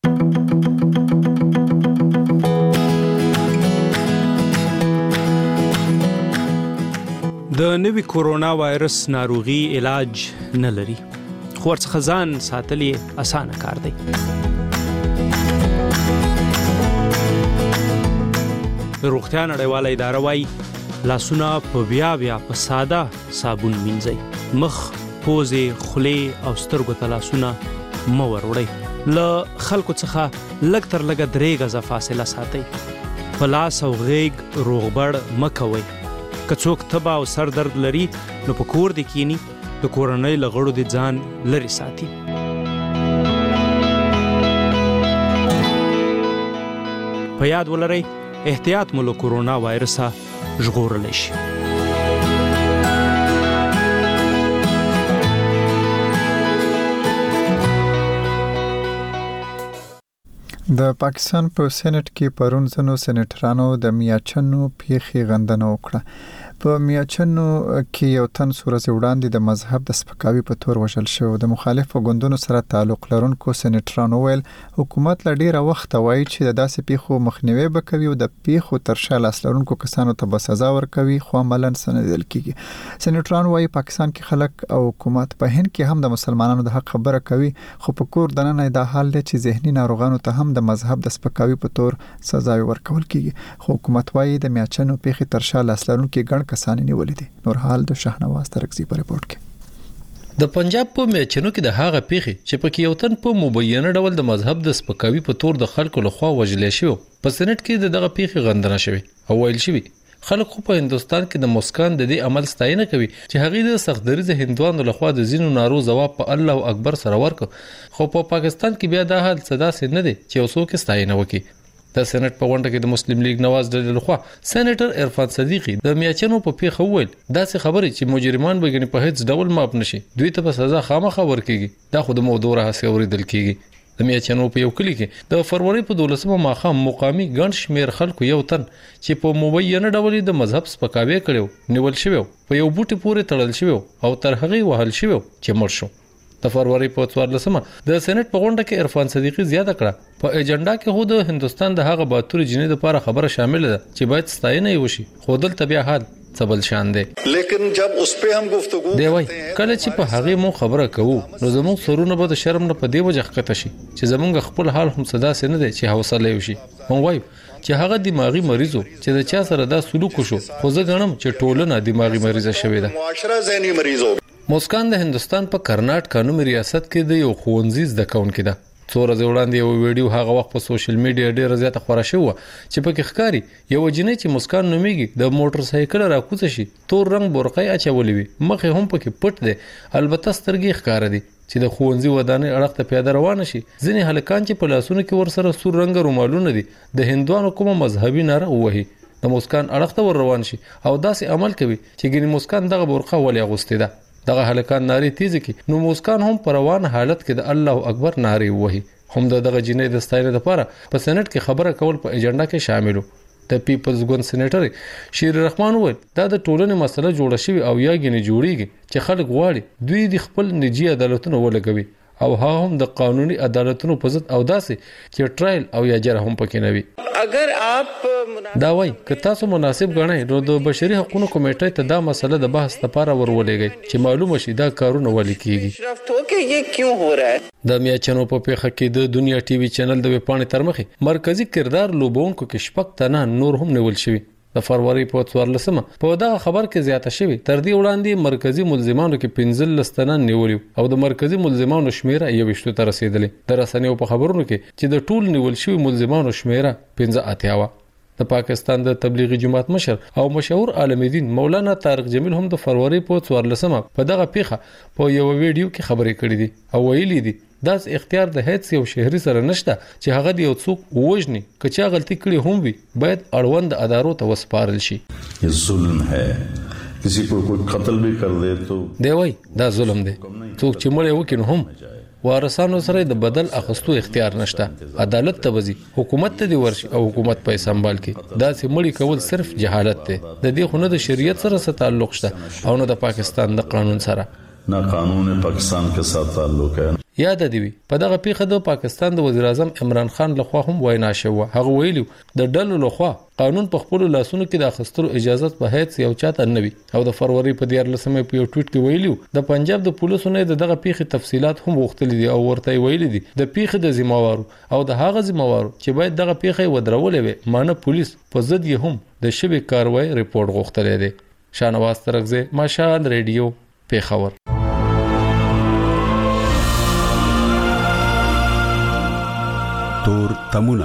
د نوي کورونا وایرس ناروغي علاج نه لري خو ورڅخه ځان ساتل یې اسانه کار دی. روغتیا نړیواله اداره وايي لاسونه په بیا په ساده صابون مینځئ. مخ، پوزې، خولې او سترګو ته لاسونه مه وروړئ. له خلکو څخه لږ تر لږه 3 غزه فاصله ساتئ. په لاس او غیږ روغبړ مه کوئ. که څوک تبه او سر درد لري نو په کور دې کینی د کورنۍ له غړو دې ځان لرې ساتي. په یاد ولرئ احتیاط مو له کورونا وایرسه ژغورلی شي. د پاکستان په سېنات کې پرون ځنو سېنیټرانو د میاچنو پیښې غندنه وکړه. په میاچنو کې یو تن سورز وړاندې د مذهب د سپکاوي په تور وشل شو. د مخالفو ګوندونو سره تعلق لرونکو سېنیټرانو ویل حکومت له ډیره وخت وایي چې د داسې پیښو مخنیوي وکوي او د پیښو تر شا لاس لرونکو کسانو ته به سزا ورکوي، خو عملاً سندل کیږي. سېنیټران وایي پاکستان کې خلک او حکومت په هند کې هم د مسلمانانو د حق خبره کوي، خو په کور دننه دا حال دی چې ذهني ناروغانو ته هم د مذهب د سپکاوي په تور سزا ورکول کیږي. خو حکومت وایي د میاچنو پیښې تر شا لاس لرونکو ګڼ کسان نیولې دي. نور حال د شاهنواز ترکزی په رپورت کې. د پنجاب په میاچنو کې د هغه پیښې چې پکې یو تن په مبینه ډول د مذهب د سپکاوي په تور د خلکو لخوا وژل شوی، په سېنات کې دغه پیښې غندنه شوی او ویل شوی خلک خو په هندستان کې د مسکان د دې عمل ستاینه کوي چې هغه د سختدریزه هندوانو لخوا د زینو نارو جواب په الله اکبر سره ورکو، خو په پاکستان کې بیا دا حال صدا سي نه دي چې اوسو کې ستاینه وکي. د سېنات په غونډه کې د مسلم لیگ نواز ډلې لخوا سېنیټر عرفان صدیقی د میاچنو په پیښه وویل داسې خبرې چې مجرمان به غني په هیڅ ډول معاف نشي، دوی ته په سزا خامخا ورکیږي. دا خو د موضوع راځي اوریدل کیږي. د میاچنو په یو کلی کې د فروری په 12مه ماخام مقامی ګڼ شمیر خلکو یو تن چې په مبینه ډول د مذهب سپکاوي کړو نیول شوی، په یو بوټي پورې تړل شوی او تر هغه وهل شوی چې مړ شو. د فروری په 14مه د سېنات په غونډه کې عرفان صدیقی زیاته کړه په ایجنډا کې خو د هندستان د هغه باتوري جنې لپاره خبره شامل ده چې باید ستاینه وشي، خو دلته بیا حال څبل شان دی. لیکن جب اس په هم گفتگو دی وای کله چې په هغه مو خبره کوو نو زموږ سرونه به د شرم نه په دی وجه ښکته شي چې زموږ خپل حال هم صدا سي نه دی چې حوصله وشي. مونږ وایو چې هغه دماغي مریضو چې د چا سره دا سلوک وشو، خو زه غنم چې ټولنه دماغي مریضه شوې ده. معاشره ذهني مریض هو. مسکان د هندستان په کرناټکا نوم ریاست کې د یو ښوونځي زده کوونکی ده. څو ورځې وړاندې یو ویډیو هغه وخت په سوشل میډیا ډیره زیاته خبره شوه چې پکې ښکاری یو جنې چې مسکان نومیږي د موټر سایکل راکوزه شي، تور رنگ برقای اچولې وي، مخه هم پکې پټ دی، البته سترګې ښکار دي چې د ښوونځي ودانې اړخ ته پیاده روان شي. ځینې هلکان چې په لاسونو کې ورسره سور رنگ رومالونه دي د هندوانو کومه مذهبي ناره وهي، د مسکان اړخ ته ور روان شي او داسې عمل کوي چې ګنې مسکان دغه برقه ولې اغوستې ده. دغه هلکان ناری تیز کی نو مسکان هم په روان حالت کې د الله اکبر ناری وهي. هم دغه جنې د ستاینې لپاره په سېنات کې خبره کول په ایجنډا کې شاملو. د پیپلز ګوند سېنیټر شیر رحمان وویل دا د ټولنې مسله جوړه شوی او یا غني جوړیږي چې خلک غواړي دوی د خپل نجی عدالتونو ولګوي او هم د قانوني عدالتونو په ضد او داسې چې ټرایل او یا جرح هم پکې نه وي. اگر آپ دا وای که تاسو مناسب غنئ نو د بشري حقوقو کمیټې ته دا مسله د بحث لپاره ورولېږئ چې معلومه شي دا کارونه ولې کیږي. د میاچنو په پیښه کې د دنیا ټي وي چینل د وپاڼې تر مخې مرکزی کردار لوبونکو کې شپږ تنه نور هم نیول شوی. د فروری په 14مه په دا خبر کې زیاته شوی. تر دې وړاندې مرکزی ملزمانو کې 15 تنه نیول او د مرکزی ملزمانو شمیره 21 ته رسیدلې. د رسنیو په خبرونو کې چې د ټول نیول شوی ملزمانو شمیره 15 و. د پاکستان د تبلیغي جماعت مشر او مشهور عالم دین مولانا طارق جمیل هم د فروری په 14مه په دغه پیښه په یو ویډیو کې خبرې کړې دي او ویلي دي داس اختیار د هیڅ یو شهري سره نشته چې هغه د یو څوک وژني که چا غلطي کړې هم وي باید اړوند ادارو ته وسپارل شي. ظلم ہے کسی کو کوئی قتل بھی کر دے تو دی وای دا ظلم دی. څوک چې مړ وکړي هم وارثانو سره د بدل اخستو اختیار نشته. عدالت ته وزي حکومت ته دی ورشي او حکومت په سمبال کې دا چې مړی کول صرف جهالت دی. د دې خو نه د شریعت سره تعلق شته او نه د پاکستان د قانون سره. نه قانون پاکستان کے ساتھ تعلق ہے. یاد دی په دغه پیښه د پاکستان د وزیر اعظم عمران خان لخوا هم وینا شوه. هغه ویلو د ډلو لخوا قانون په خپل لاسونو کې د اخستلو اجازه په هیڅ یو چاته نه وي. او د فروری په 14مه په یو ټویټ کې ویلو د پنجاب د پولیسو نه دغه پیښه تفصيلات هم وغوښتل دي او ورته ویلي دي د پیښه د ذمہوارو او د هغه ذمہوارو چې باید دغه پیښه ودرولې وي مانه پولیس په ضد یې هم د شبي کاروای ریپورت غوښتل دي. شاهنواز ترکزی مشال ریډیو پیښور. تور تمونه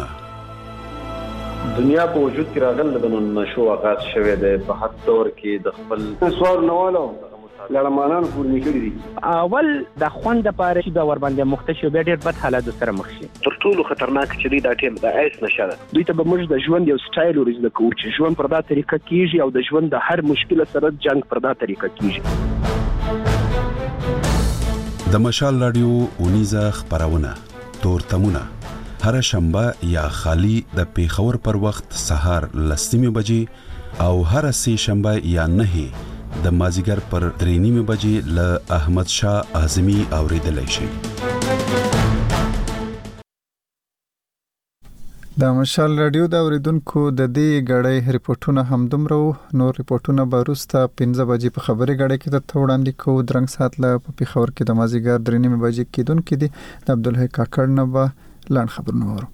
دنیا په وجود کې راغل د نشو آغاز شوه د په حد تور کې د خپل سوال نوالو لړمانان پور نکړي دي. اول د خوند لپاره چې د ور باندې مختشي به ډېر بد حالات سره مخ شي. تر ټولو خطرناک چې دا ټیم د ایس نشه ده. دوی ته به موږ د ژوند یو سټایل ورزده کوو چې ژوند پر دا طریقه کیږي او د ژوند د هر مشکل سره جنگ پر دا طریقه کیږي. د مشال رادیو اونیزه خبرونه تور تمونه هر شنبه یا خالی د پیښور پر وخت سهار 10 بجې او هر سه شنبه یا 9 د مازیګر پر 3:30 بجې له احمد شاه اعظمي اوریدلای شي. د مشال رادیو د اوریدونکو د دې غړې ریپورتونه هم دومره نور ریپورتونه به وروسته 15 بجې په خبري غړې کې ته وړاندې کوو. درنګ سات له په خبر کې د مازیګر 3:30 بجې کېدونکې دي. د عبدالحی کاکړ نه به لاند خبرونه ورو.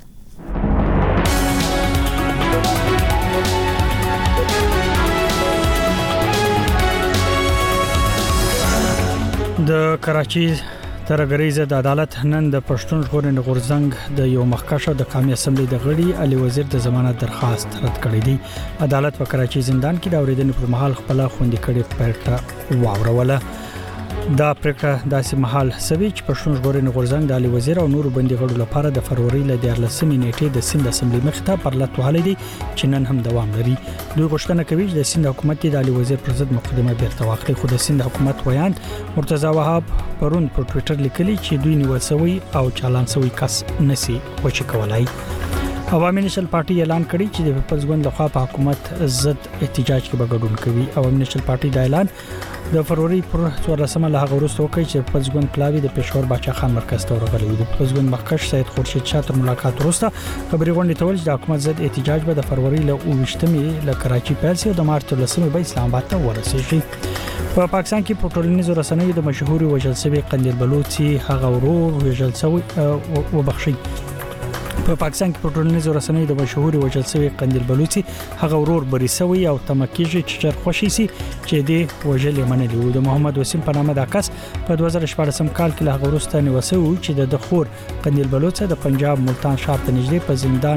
د کراچي ترګریزه د عدالت نن د پښتون ژغورنې غورځنګ د یو مخکشه د قومي اسمبلی د غړي علي وزیر د ضمانت درخواست رد کړی دی. عدالت په کراچي زندان کې د اوریدنې پر مهال خپل خوندې کړي پرېکړه واوروله. دا پرېکړه داسې مهال سوي چې پښتون ژغورنې غورځنګ د علي وزیر او نورو بندي غړو لپاره د فروری له 14 نیټې د سند اسمبلی مخته پر لټوهلې دي چې نن هم دوام لري. دوی غوښتنه کوي چې د سند حکومت د علي وزیر پر ضد مقدمه بیرته واخلي. خو د سند حکومت ویاند مرتضی وهاب پرون په ټوئیټر لیکلي چې دوی نیول شوی او چالان شوی کس نسی وچی کولای. عوامي نشل پارټي اعلان کړی چې د پیپلز ګوند لخوا په حکومت ضد احتجاج کې به ګډون کوي. عوامي نشل پارټي دا اعلان د فروری پر 14 له هغه وروسته وکړي چې پیپلز ګوند پلاوی د پېښور باچا خان مرکز ته ورغلی و. د پیپلز ګوند مخکښ سید خورشید شاه تر ملاقات وروسته خبري غونډه تول چې د حکومت ضد احتجاج به د فروری له 28 له کراچي پیل شي او د مارچ 13 به اسلام آباد ته ورسیږي. په پاکستان کې په ټولنیزو رسنیو د مشهور وژل شوی قندیل بلوچي هغه ورور وژل شوی وبخښي. په پاکستان کې په ټولنیزو رسنیو د مشهور وژل شوی قندیل بلوچي هغه ورور بریسوي او تمکیږي چې چر خوشي سي چې د وژل منلي و. د محمد وسیم په نامه د کس په 2014 کال کې له غورستان نیوسو چې د خور قندیل بلوچي د پنجاب ملتان ښار ته نږدې په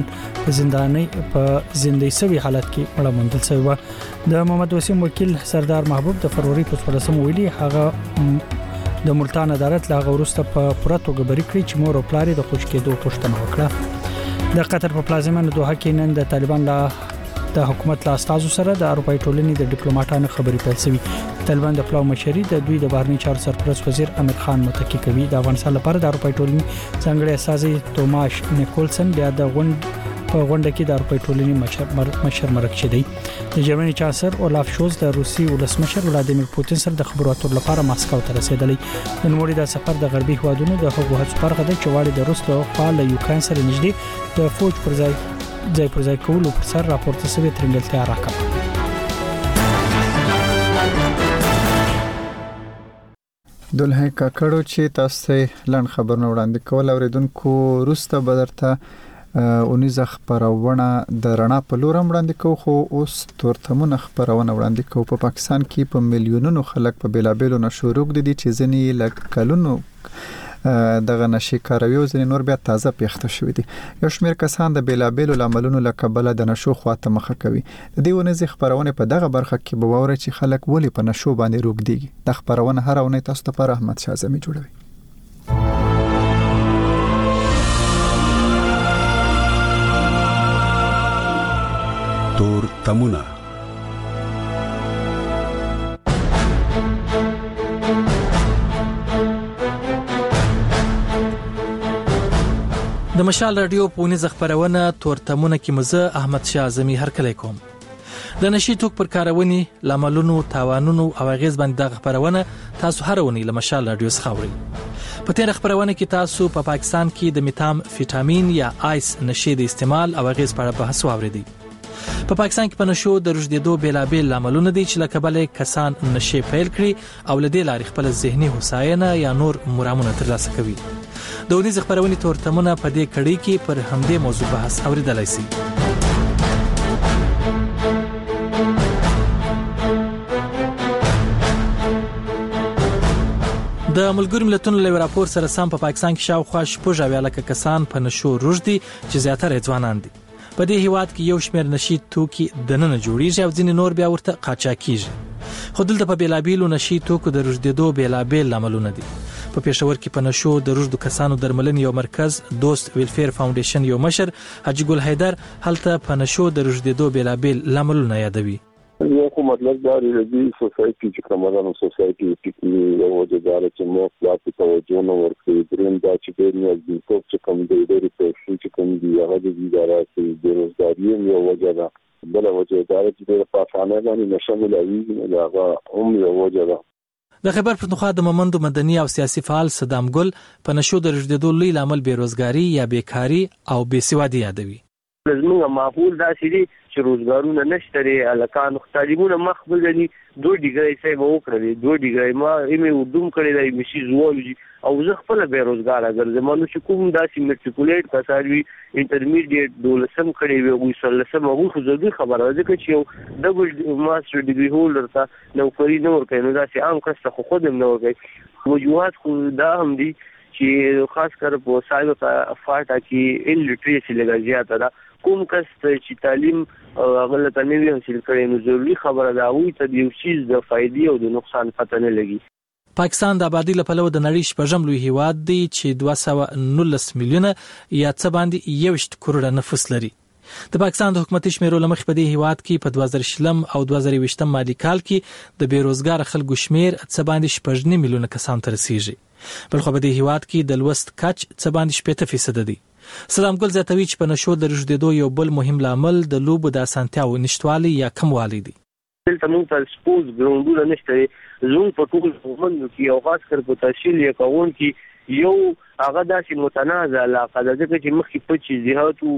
زنداني سوي حالت کې مړ موندل شوی و. د محمد وسیم وکیل سردار محبوب د فروری په 14 ویلي هغه د ملتان عدالت له غورسته په پوره توګه بری کړی چې مور او پلار د خوش کېدو غوښتنه وکړه. د قطر په پلازمینه دوحه کې نن د طالبان له د حکومت له استازو سره د اروپای ټولنې د ډیپلوماټانو خبرې پیل شوې. طالبان د پلاو مشري د دوی د بهرنی چارو سرپرست وزیر امیر خان متکی کوي. د افغانستان لپاره د اروپای ټولنې څنګه اساسي توماش نیکولسن بیا د غونډه کې د اروپای ټولنې مشر مرکز دی. د جرمني چانسلر اولاف شولز د روسي ولسمشر ولادیمیر پوتین سره د خبرو اترو لپاره ماسکو ته رسیدلی. د نوموړي د سفر د غربي هوادونو د هغو هڅو برخه ده چې واړه د روس له خوا له یوکرين سره نږدې د فوج پر ځای کولو پر سر راپورته شوی ترنګلتیا راکړه. دلته کاکړو چې تاسو لاند خبرونه وړاندې کول اوریدونکو روسته بدرته اونیزه خبرونه د رڼا په لور وړاندې کوو. خو اوس تورتمونه خبرونه وړاندې کوو. په پاکستان کې په میلیونونو خلک په بیلابېلو نشو روغ دي چې ځنې لکلونو دغه نشي کاروي او ځنې نور بیا تازه پیښته شوې دي. یو شمېر کسان د بیلابېلو لاملونو له کبله د نشو خواته مخه کوي. د دې ونیزه خبرونه په دغه برخه کې به ووري چې خلک ولې په نشو باندې روغ دي. د خبرونه هر اونۍ تاسو ته پر احمد شاه اعظمي جوړوي. تور تمونه د مشال رادیو پونیز خبرونه تورتمونه کې مزه احمد شاه اعظمي هرکلی کوم. د نشي توک پر کارونې لاملونو تاوانونو او غیز باندې د خبرونه تاسو هرونی له مشال رادیو څخه اورئ. په تیر خبرونه کې تاسو په پاکستان کې د میتام فیټامین یا آیس نشي د استعمال او غیز په اړه بحث واوریدئ. په پاکستان کې په نشو د رشدېدو بیلابېل لاملونه دي چې لکه بلې کسان نشي پیل کړي او لدې لارې خپل ذهني هوساینه یا نور مرامونه ترلاسه کوي. د ونیز خبرونه تورتمونه په دې کړي کې پر همدې موضوع بحث اوریدلای شي. د ملګرو ملتونو له راپور سره سم په پاکستان کې شاوخوا 80,000 کسان په نشو روږدي چې زیاتره ځوانان دي. په دې هیواد کې یو شمېر نشي توکي دننه جوړیږي او ځینې نور بیا ورته قاچاقیږي. خو دلته په بیلابېلو نشي توکو د روږدېدو بیلابېل لاملونه دي. په پېښور کې په نشو د روږدو کسانو درملنې یو مرکز دوست ویلفیر فاونډیشن یو مشر حاجی ګل حیدر هلته په نشو د روږدېدو بیلابېل لاملونه یادوي. یو کوم مطلب دا دی سوسایټي چې کومه سوسایټي ټیکني او د دغه چې مو خلاص توجه نو ورکړي دریم دا چې د نیوځ چې کوم د ډېری پیسې چې کوم دی هغه د ادارې د روزګاري یو وجه ده بل وجه دا چې د پاسانه باندې نشمل اوی دا هم یو وجه ده. د خیبر پښتونخوا د مومندو مدني او سیاسي فعال صدام ګل په نشو د رژدېدو لوی لامل بیروزګاری یا بیکاری او بېسوادي یادوي. زموږ معقول داسې دي چې روزګارونه نشته لري، الکان تعلیمونه مخبل دي، 2 ډیګري سه به وکړي، 2 ډیګري ما ایمه ودوم کړی دی مشي زوالوجي او زه خپل بیروزګار اگر زمونږ چې کوم داسې میټریکولیټ کساروي انټرمیډیټ دولسم کړی وي او سلسم هغه خو زړه خبره ده چې یو ډبل ماستر ډیګري هولډر ته نوکری نه ورکوي، نو داسې عام کس ته خو هم نه ورکوي. وجوهات خو دا هم دي چې خاص کر په سایبر افاټا کې ان لټریسي لګا زیاته ده. کوم کس چې تعلیم هغه ته نه وي حاصل کړي نو ضروري خبره ده وي ته یو چیز د فائدې او د نقصان پته نه لګي. پاکستان د آبادی لپاره د نړۍ شپږم لوی هیواد دی چې 219 میلیونه یا څه باندې 1 کروڑه نفوس لري. د پاکستان د حکومتي شمیرو لمخې په دې هیواد کې په 2020 او 2020 مالی کال کې د بیروزګار خلکو شمیر څه باندې 8 میلیونه کسان ته رسیږي. بلخو په دې هیواد کې د لوست کچ څه باندې 70% دی. صدام ګل زیاتوي چې په نشو د رژدېدو یو بل مهم لامل د لوبو د اسانتیاو نشټوالي یا کموالی دی. دلته موږ ته سپورټ ګراوندونه نشته، زموږ په ټول مومند کې او خاص کر په تحصیل یا کاون کې یو هغه داسې متنازع علاقه ده چې مخکې په چې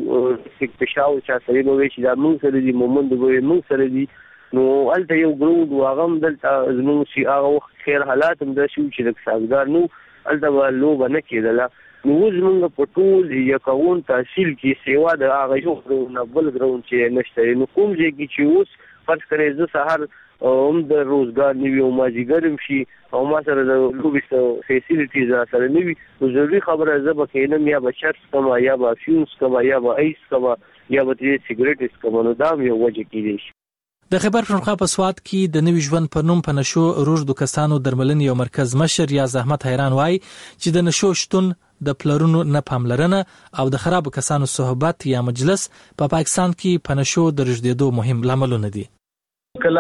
جهاتو پېښاو چا سره به چې دا موږ سره دي مومند به موږ سره دي، نو الته یو ګراوند واغم دلته زموږ چې هغه وخت خیر حالات هم د شو چې د سازګار نو الته لوبه نه کېدله. نو زمونږ په ټول یا کاون تحصیل کې سیوا د هغه یو بل ګراوند چې نشته، نو کوم ځای کې چې اوس فرض کړئ زه سهار هم د روزګار نیوي او مازیګر هم شي او ما سره د لوبي فیسیلیټیز سره نیوي، نو ضروري خبره زه به کینم یا به شرط کما یا به فیونز کما یا به ایس کما یا به سیګریټس کما، نو دا یو وجه کېږي. د خیبر پښتونخوا په سواد کې د نوي ژوند په نوم په نشو روږدو کسانو درملنې یو مرکز مشر یا زحمت حیران وای چې د نشو شتون د پلرونو نه پاملرنه او د خراب کسانو صحبت یا مجلس په پاکستان کې په نشو د رژدېدو مهم لاملونه دي. کله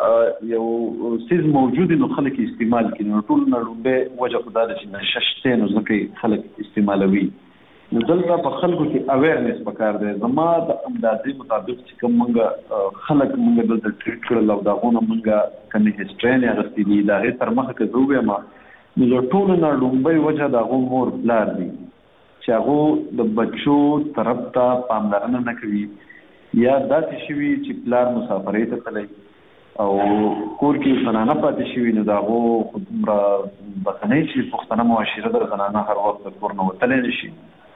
یو سیز موجود نو خلک استعمال کوي، نو ټول نړۍ وجه خدای د نششته نو ځکه خلک استعمالوي. نو دلته په خلکو کې اویرنس پکار دی. زما د اندازې مطابق چې کوم موږ خلک موږ دلته ټریټ کړل او داغونه موږ کني هیستري نه غوښتي دا غي تر مخه کې زوګه ما نو ټول نړۍ وجه داغو مور بلار دي چې هغه د بچو طرف ته پاملرنه نه کوي یا داسې شوی چې پلار مسافرۍ ته تللی او کور کې زنانه پاتې شوی، نو داغو خودمره بخنۍ چې پښتنه معاشره در زنانه هر وخت کور نه وتلی نشي.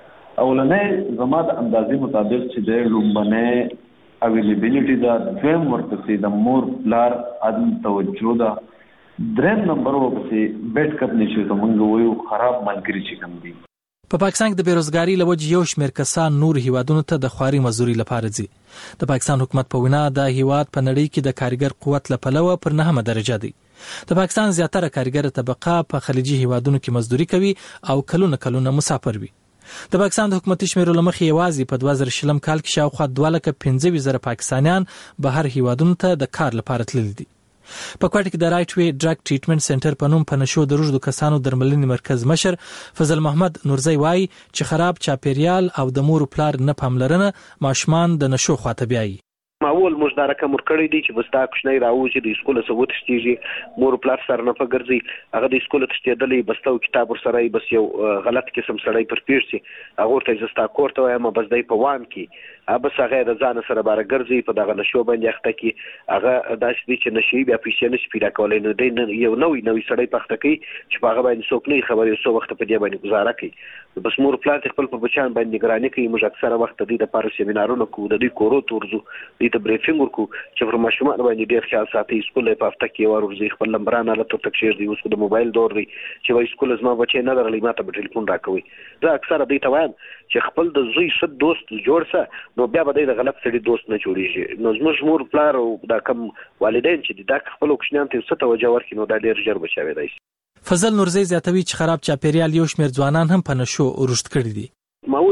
اولنې زما د اندازې مطابق چې د لومبنه اویلیبیلیټي دا دویم ورپسې د مور پلار عدم توجه ده، دریم نمبر ورپسې بیټ کپ نشي ته مونږ وایو خراب ملګری چې کوم دي. په پاکستان کې د بیروزګاری لوجه یو شمېر کسان نور هیوادونو ته د خواري مزدوري لپاره ځي. د پاکستان حکومت په وینا د هیواد په نړۍ کې د کارګر قوت لپاره پر 9مه درجه دی. د پاکستان زیاتره کارګر طبقه په خلیجي هیوادونو کې مزدوري کوي او کلونه مسافر وي. د پاکستان د حکومتي شمیرو لمخې یوازې په 2020 کال کې شاوخوا 2,15,000 پاکستانیان بهر هیوادونو ته د کار لپاره تللي دي. په کوټه کې د رائټ وی ډرګ ټریټمنټ سنټر په نوم په نشو د روږدو کسانو درملنې مرکز مشر فضل محمد نورزی وایي چې خراب چاپیریال او د مور پلار نه پاملرنه ماشومان د نشو خواته بیایي. معول موږ دا رقم ورکړی دی چې بس دا کوشنۍ راوځي د سکول څخه وتښتېږي، مور پلار سره نه پګرځي، هغه د سکول تښتېدلې بس تو کتاب ورسره بس یو غلط قسم سړی پر پیښ شي، هغه ته زستا کوړته وایم بس دای په وان کې بس هغه د ځان سره بار ګرځي په دغه نشو باندې اخته کې هغه داسې دي چې نشي بیا پیسې نشي پیدا کولای، نو د یو نوې سړی پخته کوي چې هغه باندې څوک نه خبرې سو وخت په دې باندې گزاره کوي. بس مور پلار خپل په بچان باندې نگراني کوي. موږ اکثره وخت د دې لپاره سیمینارونه کوو، د دې کورو تورزو د ته بریفینګ ورکو چې پر ماشومان باندې ډېر خیال ساتي. سکول په هفته کې ورځي خپل نمبرانه لته تک شیر دی، اوس د موبایل دور دی چې وای سکول زما بچی نه درلې ماته په ټلیفون راکوي. زه اکثره دې ته وایم چې خپل د زوی ست دوست جوړ سه، نو بیا به د غلط سړي دوست نه جوړیږي. نو زموږ مور پلار او دا کم والدین چې دا خپل کوشنیان ته ست توجه ورکړي نو دا ډېر ژر بچاوي دی. فضل نورزی زیاتوي چې خراب چاپیریال یو شمېر ځوانان هم په نشو ورشت کړي دي. معول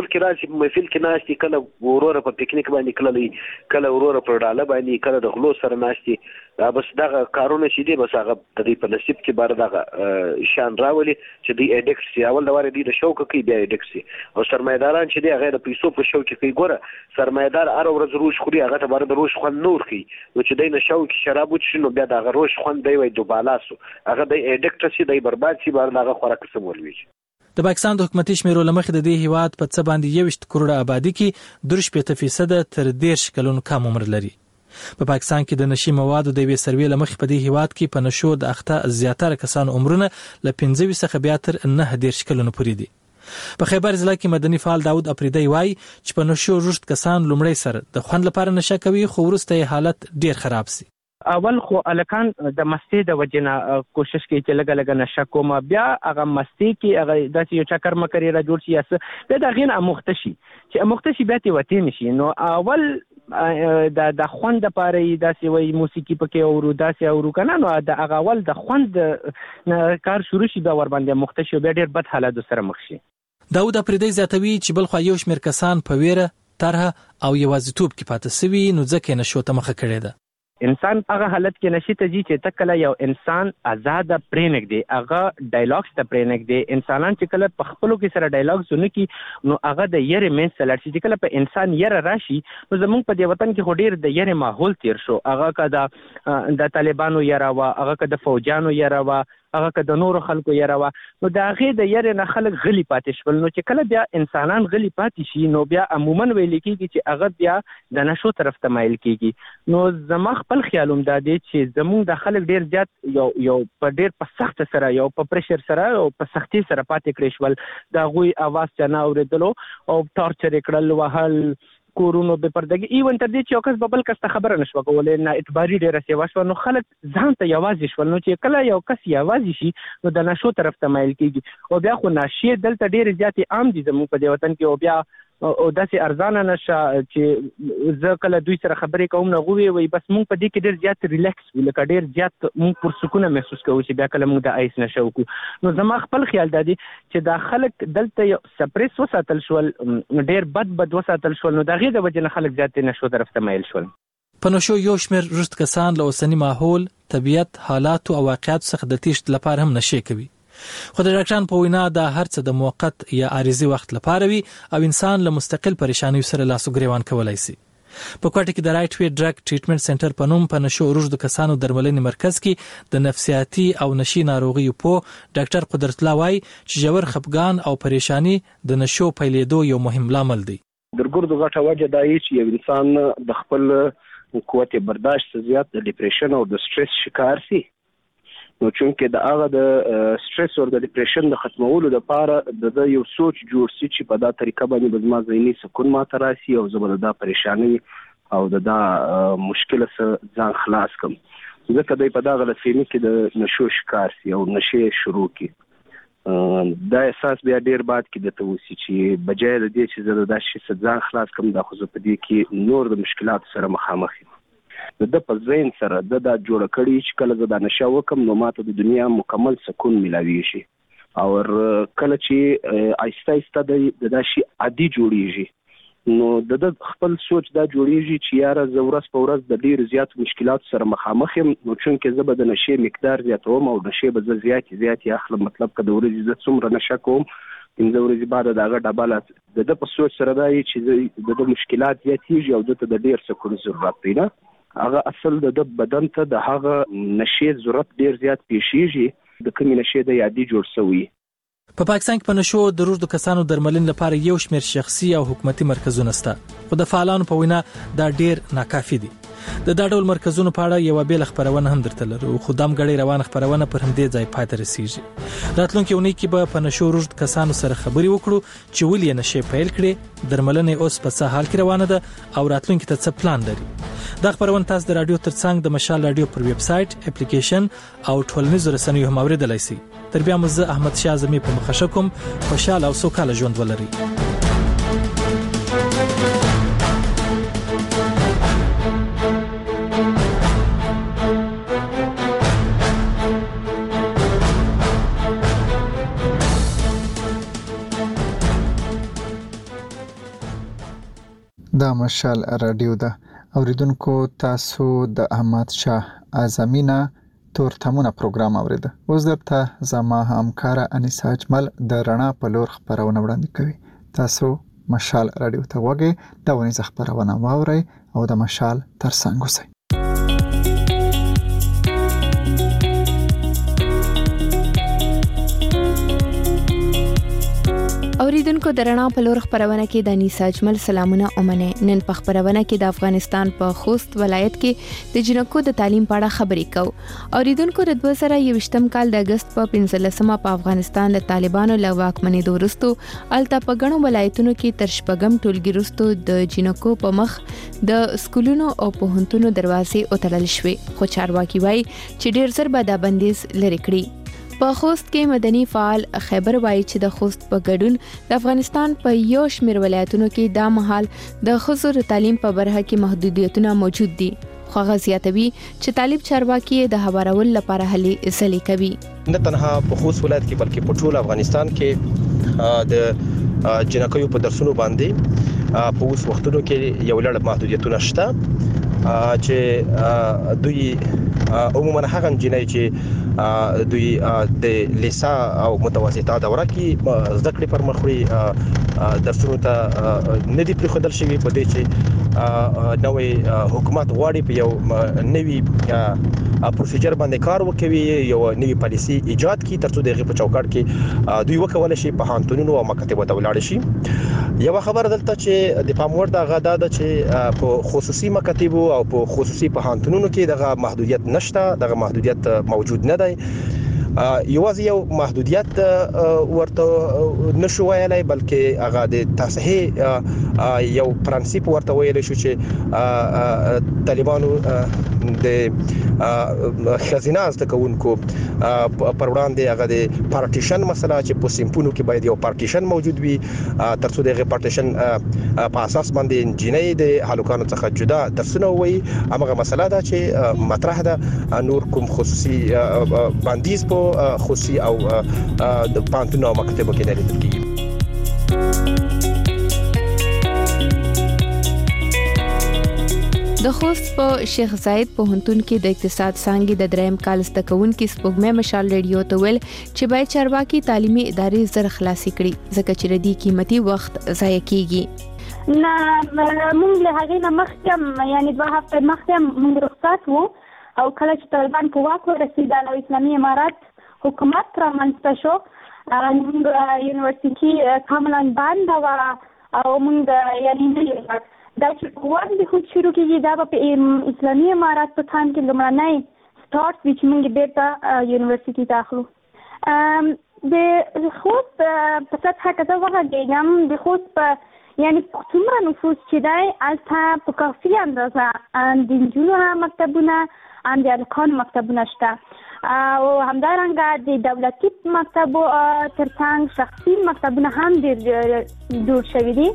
کې راشي په محفل کې ناشتي کله وروره په پکنیک باندې کله وروره په ډاله باندې کله د غلو سره ناشتي بس دغه کارونه چې دي بس هغه د دې په نصیب کې بار دغه شان راولي چې دی اډکټ سي اول د واره دی د شوق کوي بیا اډکټ سي او سرمایداران چې دی هغه د پیسو په شوق کې ګوره سرمایدار هر ورځ روش خوري هغه ته بار د روش خون نور کوي نو چې دی نه شوق شراب وڅښي نو بیا دغه روش خون دی وای دوبالاسو هغه دی اډکټ سي دی برباد سي بار دغه خوراک سمول وي د پاکستان د حکومتي شمیرو لمخې د دې هیواد په څه باندې 1 کروڑه آبادی کې 3% تر 10 کلونو کم عمر لري. په پاکستان کې د نشي موادو د وی سروې لمخې په دې هیواد کې په نشو د اخته زیاتره کسان عمرونه ل 15 څخه بیا تر 9 کلونو پورې دي. په خیبر ضلع کې مدني فعال داود اپریدی وای چې په نشو رشد کسان لومړی سره د خوند لپاره نشه کوي خو وروسته حالت ډیر خراب سي. اول خو الکان د مستی د وجنه کوشش کوي چې لګ نشه کوم بیا هغه مستی کې هغه د یو چکر مکرې را جوړ شي یا بیا د غین امختشي چې امختشي بیا تی وتی نشي نو اول د خوند لپاره داسې وای موسیقي پکې اورو داسې اورو کنه نو د هغه اول د خوند کار شروع شي دا ور باندې مختشي بیا ډیر بد حالت سره مخ شي. داود اپریدی زیاتوي چې بل خو یو شمیر کسان په ویره طرح او یوازیتوب کې پاتې سوي نو ځکه نشو ته مخه کړی ده. انسان هغه حالت کې نشي ته جی چې تکله یو انسان آزاد پرېنګ دی هغه ډایلاګز ته پرېنګ دی انسانان چې کله په خپلو کې سره ډایلاګز ونه کی نو هغه د یری مین سلر چې کله په انسان یره راشي نو زمونږ په دې وطن کې هډیر د یری ماحول تیر شو هغه کده د طالبانو یره وا هغه کده فوجانو یره وا هغه کده نور خلکو یره وا نو دا غي د یری نه خلک غلی پاتې شول نو چې کله بیا انسانان غلی پاتې شي نو بیا عموما ویل کېږي چې هغه بیا د نشو طرف ته مایل کېږي نو زما خپل خیالوم دا دی چې زموږ د خلک ډیر زیات یو په ډیر په سخت سره یو په پریشر سره او په سختي سره پاتې کړی شول دا غوي आवाज چنا اوریدلو او ټارچر کړل وهل کورونو به پردګي ایون تر دې چې یو کس ببل کس ته خبره نشو کولای نه اعتباري ډیره سیوا شو نو خلک ځان ته یوازې شول نو چې کله یو کس یوازې شي نو د نشو طرف ته مایل کیږي او بیا خو نشي دلته ډیره زیاتې عام دي زموږ په دې وطن کې او بیا او داسې ارزانه نشه چې زه کله دوی سره خبرې کوم نه غوي وي بس مونږ په دې کې ډیر زیات ریلیکس ولکه ډیر زیات مونږ پرسکونه محسوس کوو چې بیا کله مونږ د آیس نشه وکړو نو زما خپل خیال دی چې دا خلک دلته سپریس وساتل شول ډیر بد وساتل شول نو دا غي د وجه نه خلک زیات نشو طرف ته مایل شول. په نشو یو شمیر رشد کسان له اوسنی ماحول طبيعت حالات او واقعیت څخه د تیښت لپاره هم نشي کوي خو د ډاکټران په وینا دا هرڅه د موقت یا عارضي وخت لپاره وي او انسان له مستقل پریشانیو سره لاس ګریوان کولای شي. په کوټه کې د رائټ وی ډرګ ټریټمنټ سنټر په نوم په نشو رشد کسانو درملنې مرکز کې د نفسیاتي او نشي ناروغیو په ډاکټر قدرت الله وای چې جوړ خپګان او پریشانی د نشو پیلېدو یو مهم لامل دی. درګردو غټه وجه دا چې یو انسان د خپل قوت برداشت زیات د ډیپریشن او د سټرس شکار شي نو چونکه د هغه د سټرس او د ډیپریشن د ختمولو لپاره د یو سوچ جوړ شي چې په دا طریقه باندې به زما ذهني سکون ماته راشي او زه به دا پریشانی او دا مشکل سره ځان خلاص کم ځکه دوی په دا غلطفهمي کې د نشو شکار شي او نشي شروع کی دا احساس بیا ډیر بعد کې د توسي چې بجای د دې چې زه دا شي ځان خلاص کم د خو په دې کې نور د مشکلات سره مخامخ یم د په ذهن سره د جوړ کړي چې کله زه د نشه وکم نو ماته د دنیا مکمل سکون ملاوي شي او کله چې آیسته آیسته د شي عادي جوړیږي نو د خپل سوچ دا جوړیږي چې یاره زه ورځ په ورځ د ډیر زیات مشکلات سره مخامخ یم نو چونکه زه به د نشه مقدار زیاتوم او نشه به زه زیات اخلم مطلب که د ورځې زه څومره نشه کوم پنځه ورځې بعد دغه ډبله د په سوچ سره دا چې د مشکلات زیاتیږي او د ډیر سکون ضرورت دی نه هغه اصل د بدن ته د هغه نشي ضرورت ډیر زیات پیښیږي د کومې نشي د یادي جوړ شوی. په پاکستان کې په نشو د رشد کسانو درملنې لپاره یو شمیر شخصي او حکومتي مرکزونه شته خو د فعالانو په وینا دا ډیر ناکافي دي. د دا ډول مرکزونو په اړه یو بیل خبرونه هم درته لرو خو دام غړي روان خبرونه پر همدې ځای پاتې رسیږي. راتلونکي اونۍ کې به په نشو رشد کسانو سره خبري وکړو چې ولې نشي پیل کړي درملنې اوس په څه حال کې روانه ده او راتلونکي ته څه پلان لري. دا خبرونه تاسو د رادیو ترڅنګ د مشال رادیو پر ویب سټ اپلیکیشن او ټولنیزو رسنیو هم اوریدلای شئ. تر بیا مو زه احمد شاه زمي په مخه کوم خوشاله او سوکاله ژوند ولرئ. دا مشال رادیو ده. اوریدونکو تاسو د احمد شاه اعظمي نه تورتمونه پروګرام اوریده. اوس درته زما همکار انیسا اجمل د رڼا په لور خبرونه وړاندې کوي. تاسو مشال رادیو ته وګورئ، دا ونیزه خبرونه واورئ او د مشال ترڅنګ اوسئ. اوریدونکو درنا په لور خبرونه کې د انیسا اجمل سلامونه اومنه. نن په خبرونه کې د افغانستان په خوست ولایت کې د جنکو د تعلیم په اړه خبرې کوو. اوریدونکو د 2021م کال د اگست په 15مه په افغانستان له طالبانو له واکمنۍ وروسته الته په غنو ولایتونو کې تر شپږم ټولګي وروسته د جنکو په مخ د سکولونو او پوهنتونو دروازې وتړل شوې، خو چارواکي وایي چې ډېر زر به دا بندیز لرې کړي. په خوست کې مدني فعال خیبر وایي چې د خوست په ګډون د افغانستان په یو شمېر ولایتونو کې دا مهال د ښځو تعلیم په برخه کې محدودیتونه موجود دي. خو هغه زیاتوي چې طالب چارواکي د هوارولو لپاره هلې ځلې کوي. نه تنها په خوست ولایت کې بلکې په ټول افغانستان کې د جنکیو په درسونو باندې په اوس وختونو کې یو لړ محدودیتونه شته چې دوی عموما هغه جنای چې دوی د لیسا او متوسطه دوره کې زده کړې پر مخ وړي درسونو ته نه دي پریښودل شوی، په دې چې نوې حکومت غواړي په یو نوې پروسیجر باندې کار وکوي، یو نوې پالیسي ایجاد کړي ترڅو دغه په چوکاټ کې دوی وکول شي په هانتونونو او مکاتبو ته ولاړ شي. یو خبر دلته چې د پاموړ د غدا د چې په خصوصي مکاتبو او په خصوصي په هانتونونو کې دغه محدودیت نشته، دغه محدودیت موجود نه دی. یوازې یو محدودیت ورته نشو ویلای، بلکې هغه د تصحیح یو پرنسپ ورته ویل شو چې طالبانو د خزینه از تکونکو پر وړاندې هغه د پارټیشن مسله چې په سیمپونو کې باید یو پارټیشن موجود وي ترڅو دغه پارټیشن په اساس باندې انجینری د هلوکانو څخه جدا درسونه وي. هغه مسله ده چې مطرح ده. نور کوم خصوصي بندیز په خصوصي او د پانتونو او مکتبو کې نه لیدل کیږي. د خوست په شیخ زاید پوهنتون کې د اقتصاد څانګې د دریم کال زده کوونکي سپوږمۍ مشال ریډیو ته ویل چې باید چارواکي تعلیمي ادارې زر خلاصې کړي ځکه چې ردی قیمتي وخت ضایع کیږي. نه موږ له هغې نه مخکې یعنی 2 هفته مخکې موږ رخصت وو او کله چې طالبان په واک ورسېدل او اسلامي امارات حکومت رامنځته شو موږ یونیورسيټي کاملا بند او موږ یعنی دا چې واک د خود شروع کېږي دا په اسلامي امارات په ټایم کې لومړنی سټارټ وي چې موږ بیرته یونیورسيټي ته اخلو. د خوست په سطحه کې زه وغږېږم د خوست په یعنی څومره نفوس چې دی هلته په کافي اندازه د نجونو مکتبونه د هلکانو مکتبونه شته او همدارنګه د دولتي مکتبو ترڅنګ شخصي مکتبونه هم ډېر جوړ شوي دي.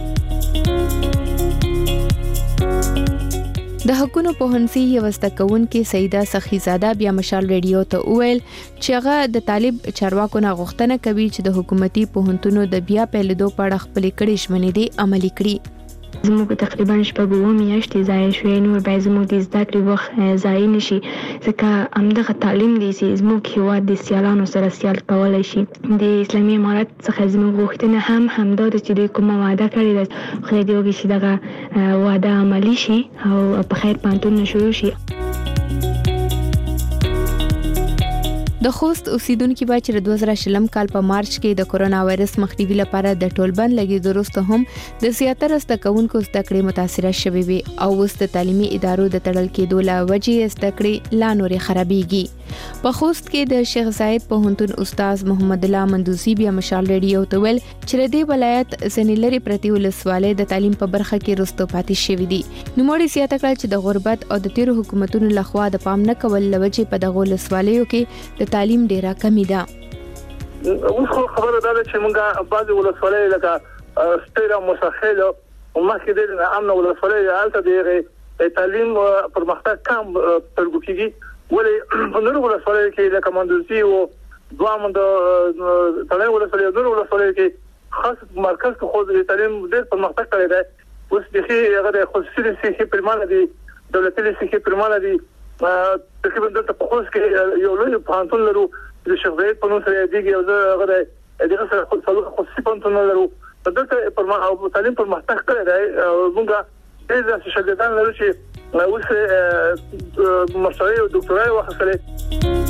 د حقونو پوهنځي یو زده کوونکې سیده سخیزاده بیا مشال ریډیو ته وویل چې هغه د طالب چارواکو نه غوښتنه کوي چې د حکومتي پوهنتونو د بیا پیلېدو په اړه خپلې کړې ژمنې عملي کړي. زموږ تقریبا 6 میاشتې ضایع شوې، نور باید زموږ د زده کړې وخت ضایع نشي ځکه همدغه تعلیم دی چې زموږ هېواد د سیالانو سره سیال کولی شي. د اسلامي امارات څخه زموږ غوښتنه همدا ده چې دوی کومه وعده کړې ده خدای دې وکړي چې دغه وعده عملي شي او په خیر پوهنتونونه شروع شي. د خوست اوسیدونکو باید چې 2020 کال په مارچ کې د کورونا وایرس مخنیوي لپاره د ټولبند لګیدو وروسته هم د زیاتره زده کوونکو زده کړې متاثره شوې وي او اوس د تعلیمي ادارو د تړل کېدو له وجې زده کړې لا نورې خرابېږي. په خوست کې د شیخ زاید پوهنتون استاد محمد الله مندوزی بیا مشال ریډیو ته ویل چې د ولایت ځینې لرې پرتې ولسوالۍ د تعلیم په برخه کې رستو پاتې شوې دي. نوموړي زیاته کړه چې د غربت او د تیرو حکومتونو لخوا د پام نه کول له وجې په دغو ولسوالیو کې د تعلیم ډیره کمی ده. اوس خو خبره ده چې موږ بعضې ولسوالۍ لکه سپیره مسخیل او مخکې د امن ولسوالۍ هلته د تعلیم پرمختګ کم ترګو کېږي، ولې په نورو ولسوالیو کې لکه مندوزي او دوام د تړل ولسوالیو نورو ولسوالیو کې خاص مرکز کې خو د تعلیم ډېر پرمختګ کړی دی اوس د هغه خصوصي لیسې پرمانه دي دولتي لیسې پرمانه دي تقریبا د تخصص کې یو لوی پانتون لرو د شغلې په نوم سره دیږي او هغه د خصوصي پانتون لرو دلته پرمانه او تعلیم پر محتاج کړی دی موږ د شاګردان لرو چې اوس ماستري او دکتورای واخلي.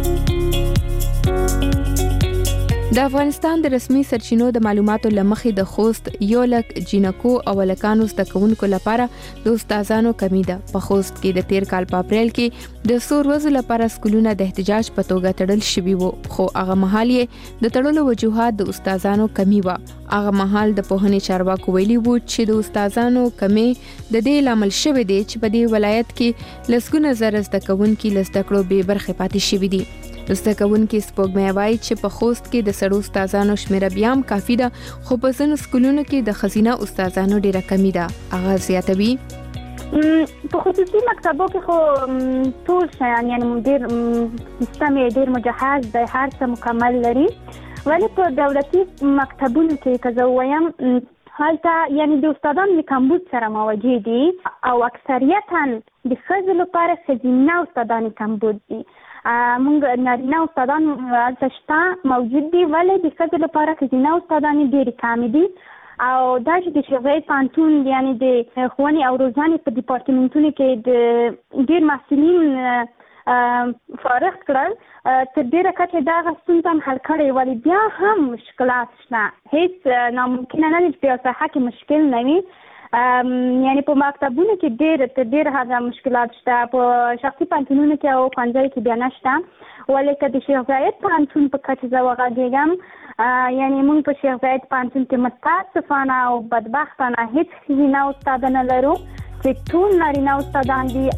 د افغانستان د رسمي سرچینو د معلوماتو لمخې د خوست یو لک جینکو او لکانو زدکونکو لپاره د استادانو کمی ده. په خوست کې د تیر کال په اپریل کې د څو ورځو لپاره سکولونه د احتجاج په توګه تړل شوي وو، خو هغه مهال یې د تړلو وجوهات د استادانو کمی و. هغه مهال د پوهنې چارواکو ویلي وو چې د استادانو کمی د دې لامل شوی دی چې په دې ولایت کې لسګونه زره زدکونکي لزدکړو به برخه پاتې شوي دي. زدکونکي سپوږمۍ وایي چې په خوست کې د سړو استادانو شمېر بیا هم کافي ده، خو په ځینو سکولونو کې د ښځینه استادانو ډېره کمی ده. هغه زیاتوي په خصوصي مکتبو کې خو ټول شیان یعنی ډېر سیستم یې ډېر مجهز دی، هر څه مکمل لري، ولی په دولتي مکتبونو کې که زه ووایم هلته یعنی د استادانو د کمبود سره مواجه دي او اکثریتا د ښځو لپاره ښځینه استادان کمبود دي. موږ نارینه استادان هلته شته موجود دي، ولی د ښځو لپاره ښځینه استادان ډېرې کمې دي او دا چې د شغلې پانتون یعنی د ښوونې او روزنې په ډیپارټمنټونو کې د ډېر محصلین فارغ کړل تر ډېره کچه دغه ستونزه هم حل کړې، ولی بیا هم مشکلات شته. هیڅ ناممکنه نه دي چې په یو ساحه کې مشکل نه وي، یعنی په مکتبونو کې ډېر هغه مشکلات شته، په شخصي پانتونونو کې او ښوونځیو کې بیا نشته. ولی که د شیخ زاید پانتون په کچه زه وغږېږم، یعنی موږ په شیخ زاید پانتون کې متاسفانه او بدبختانه هیڅ ښځینه استاده نه لرو چې ټول نارینه استادان دي.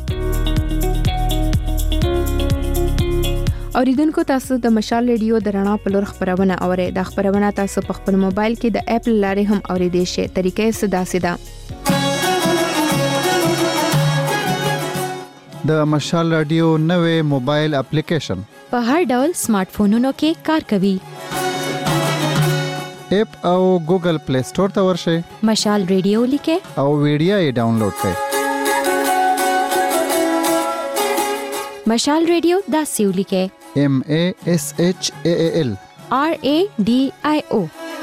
اوریدونکو تاسو د مشال ریډیو د رڼا په لور خبرونه اورئ. دا خبرونه تاسو په خپل موبایل کې د اپ لارې هم اوریدئ شئ. طریقې ساده د مشال رادیو نوې موبایل اپلیکیشن په هر ډول سمارټ فونونو کې کار کوي. اپ او ګوګل پلی سٹور ته ورشئ، مشال ریډیو لیکئ او ویډیو یې ډاونلوډ کړئ. مشال ریډیو داسې ولیکئ MASHAAL RADIO.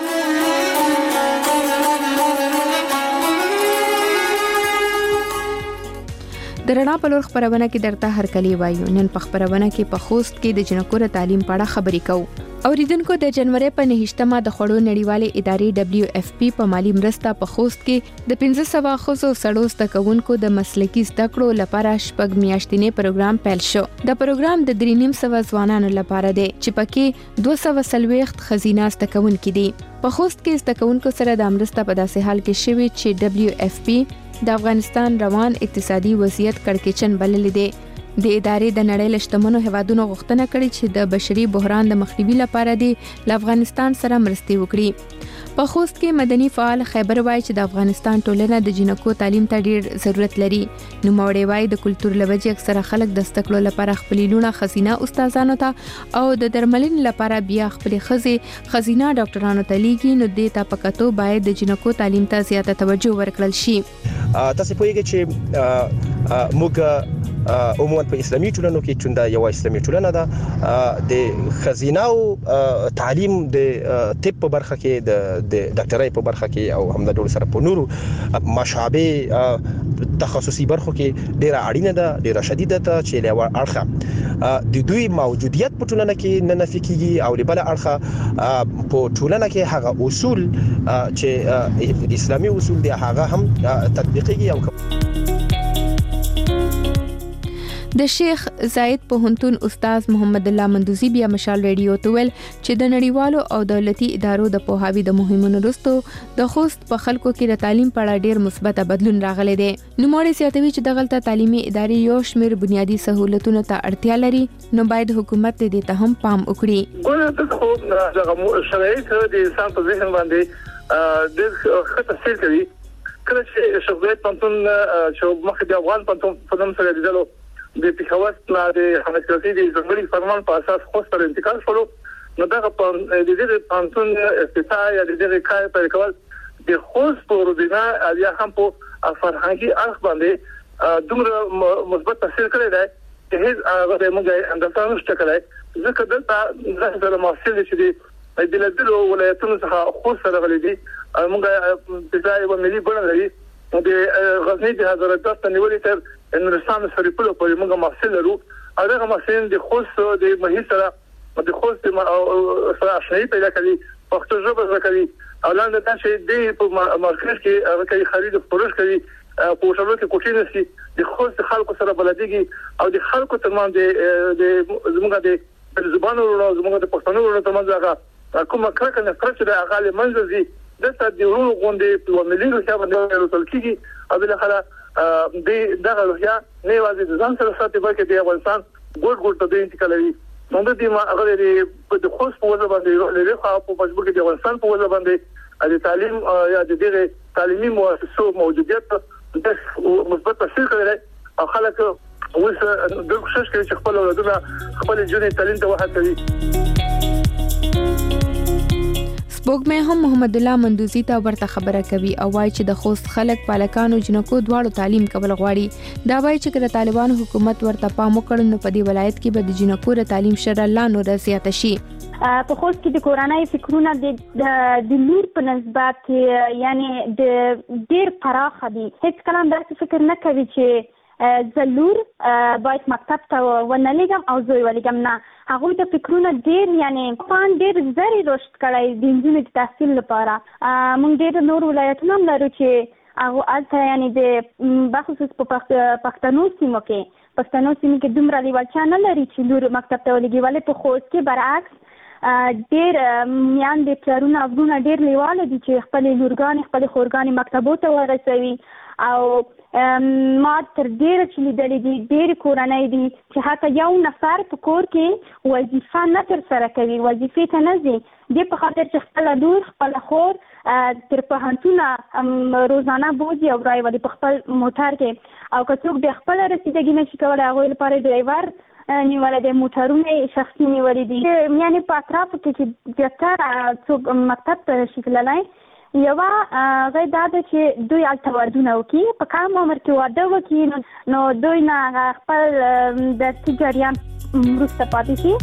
د رڼا په لور خبرونه کې درته هرکلی وایو. نن په خبرونه کې په خوست کې د جنکو تعلیم په اړه خبرې کوو. اوریدونکو د جنوري په 9مه د خړو نړیوالې ادارې WFP په مالی مرسته په خوست کې د 1500 خصو سړو زدکونکو د مسلکي زده کړو لپاره شپږ میاشتنی پروګرام پیل شو. د پروګرام د 350 ځوانانو لپاره دی چې پکې 240 خزینه زدکونکي دي. په خوست کې زدکونکو سره د مرسته په داسې حال کې شوی چې WFP د افغانستان روان اقتصادي وضعیت کړکېچن بللی دی. د ادارې د نړۍ له شتمنو هیوادونو غوښتنه کړې چې د بشري بحران د مخنیوي لپاره د افغانستان سره مرستې وکړي. په خوست کې مدني فعال خیبر وایي چې د افغانستان ټولنه د جنکو تعلیم ته ډېر ضرورت لري. نوموړی وایي د کلتور لوجې اکثره خلک د زده کړو لپاره خپل لونه خزینه استادانو ته او د درملنې لپاره بیا خپل خزینه ډاکټرانو ته لیږي، نو دې ته پکاتو باید د جنکو تعلیم ته زیاته توجه ورکړل شي. تاسو پوهیږئ چې موږ عموما په اسلامي ټولنو کې چې یو اسلامي ټولنه ده د خزینه او تعلیم د طب په برخه کې د ډاکټرۍ په برخه کې او هم د ډول سره په نورو مشابه تخصصي برخو کې ډیره اړینه ده، ډیره شدیده ده چې له اړخه د دوی موجودیت په ټولنه کې نه نفي کیږي او له بل اړخه په ټولنه کې هغه اصول چې اسلامي اصول دي هغه هم تطبیقيږي او د شیخ زاید پوهنتون استاد محمد الله مندوزی بیا مشال ریډیو ته ویل چې د نړیوالو او دولتي ادارو د پوهاوی د مهمونو وروسته د خوست په خلکو کې د تعلیم په اړه ډیر مثبت بدلون راغلی دی. نوموړی زیاتوي چې دغلته تعلیمي ادارې یو شمېر بنیادی سہولتونو ته اړتیا لري، نو باید حکومت دې ته هم پام وکړي. ګوره ته خو شرایط د انسان په ذهن باندې د خطر سیر کوي. کله چې شغلې پانتون چې مخکې د افغان پانتون په نوم سره دیدلو د پیښور نه د حماسي د ځنګړي فرمان په اساس خوست ته انتقال شول، نو دا په د دې پانتون افتتاح یا د دې کار پر کول د خوست په روزنا یا هم په فرهنګي اړخ باندې دومره مثبت تاثیر کړی دی چې هیڅ هغه موږ اندازه نشته کړی ځکه دلته د محصول چې دی د بلدلو ولایتونو څخه خوست سره غلي دي موږ د ځای و ملي بڼه لري د غزنی د حضرت ته نیولې تر نورستان سره په لور موږ محصول لرو هغه محصول د خوست د مهي سره د خوست سره شای پیدا کوي پښتو ژبه زده کوي او لاندې دا چې د په مارکیټ کې هغه کوي خرید او فروش کوي په وشلو کې کوټې نشي د خوست خلکو سره بلديږي او د خلکو ترمنځ د زموږ د زبانونو زموږ د پښتنو ترمنځ هغه کومه کرکه نه فرق د هغه لمنځي دته د ورو غونډې په ملي حساب باندې وصل کیږي او بل خلا د دغه روحیا نه وازي د ځان سره ساتي بلکې د افغانستان ګډ ته د انتقالوي نو د دې ما هغه د خوست په وجه باندې لري خو په مجبور کې د افغانستان په وجه باندې د تعلیم یا د دغه تعلیمي مؤسسو موجودیت د مثبت تاثیر کوي او خلک اوس د کوشش کوي چې خپل اولادونه خپل ژوند تعلیم ته وهڅوي سپوږمۍ هم محمد الله مندوزي ته ورته خبره کوي او وايي چې د خوست خلک پالکانو جنکو دواړو تعلیم کول غواړي دا وايي چې کله طالبانو حکومت ورته پام وکړ نو په دې ولایت کې به د جنکو د تعلیم شر لا نور زیات شي په خوست کې د کورنۍ فکرونه د لور په نسبت یعنی د ډیر پراخه دي هیڅ کلام داسې فکر نه کوي چې زلور باید مکتب ته ونلګم او زوی ولګم نه هغه د فکرونه ډیر یعنی فان ډیر زری رشد کړای د انجونو د تحصیل لپاره مونږ ډیر نور ولایتونه لرو چې هغه الته یعنی د بخصوص په پښتنو سیمو کې دومره لیوال چانل لري چې لور مکتب ته ولګي ولې په خوست کې برعکس ډیر میان د پلرونه افغان ډیر لیواله دي چې خپل لورګان خپل خورګان مکتبو ته ورسوي او ما تر ډیره چې لیدلې دي ډېر کورنۍ دي چې حتی یو نفر په کور کې وظیفه نه تر سره کوي وظیفې ته نه ځي دې په خاطر چې خپل لور خپل خور تر پوهنتونه روزانه بوځي او راوړي په خپل موټر کې او که څوک د خپل رسیدګي نشي کولی هغوی لپاره ډرایور نیولې د موټرونه شخصي نیولې دي یعنی په اطرافو کې چې زیاتره څوک مکتب ته شي تللی یوه غیر دا ده چې دوی هلته واردونه وکړي په کم عمر کې واده وکړي نو دوی نه خپل درسي جریان وروسته پاتې شي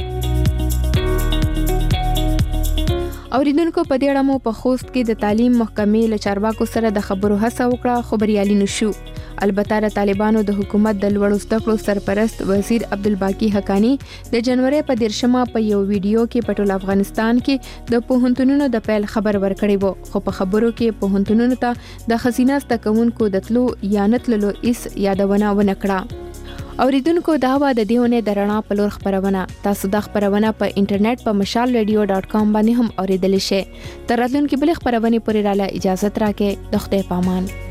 اوریدونکو په دې اړه مو په خوست کې د تعلیم محکمې له چارواکو سره د خبرو هڅه وکړه خو بریالي نشو البته د طالبانو د حکومت د لوړو زده کړو سرپرست وزیر عبدالباقی حقانی د جنوري په 13مه په یو ویډیو کې په ټول افغانستان کې د پوهنتونونو د پیل خبر ورکړی وو خو په خبرو کې پوهنتونونو ته د خزینه ستکونکو د تلو یا نتللو اس یادونه ونکړه اوریدونکو دا و د دیونه درنا په لور خبرونه تاسو د خبرونه په انټرنیټ په mashalradio.com باندې هم اوریدل شئ تر راتلونکي بل خبرونه پورې رااله اجازه ترکه د خدای پامان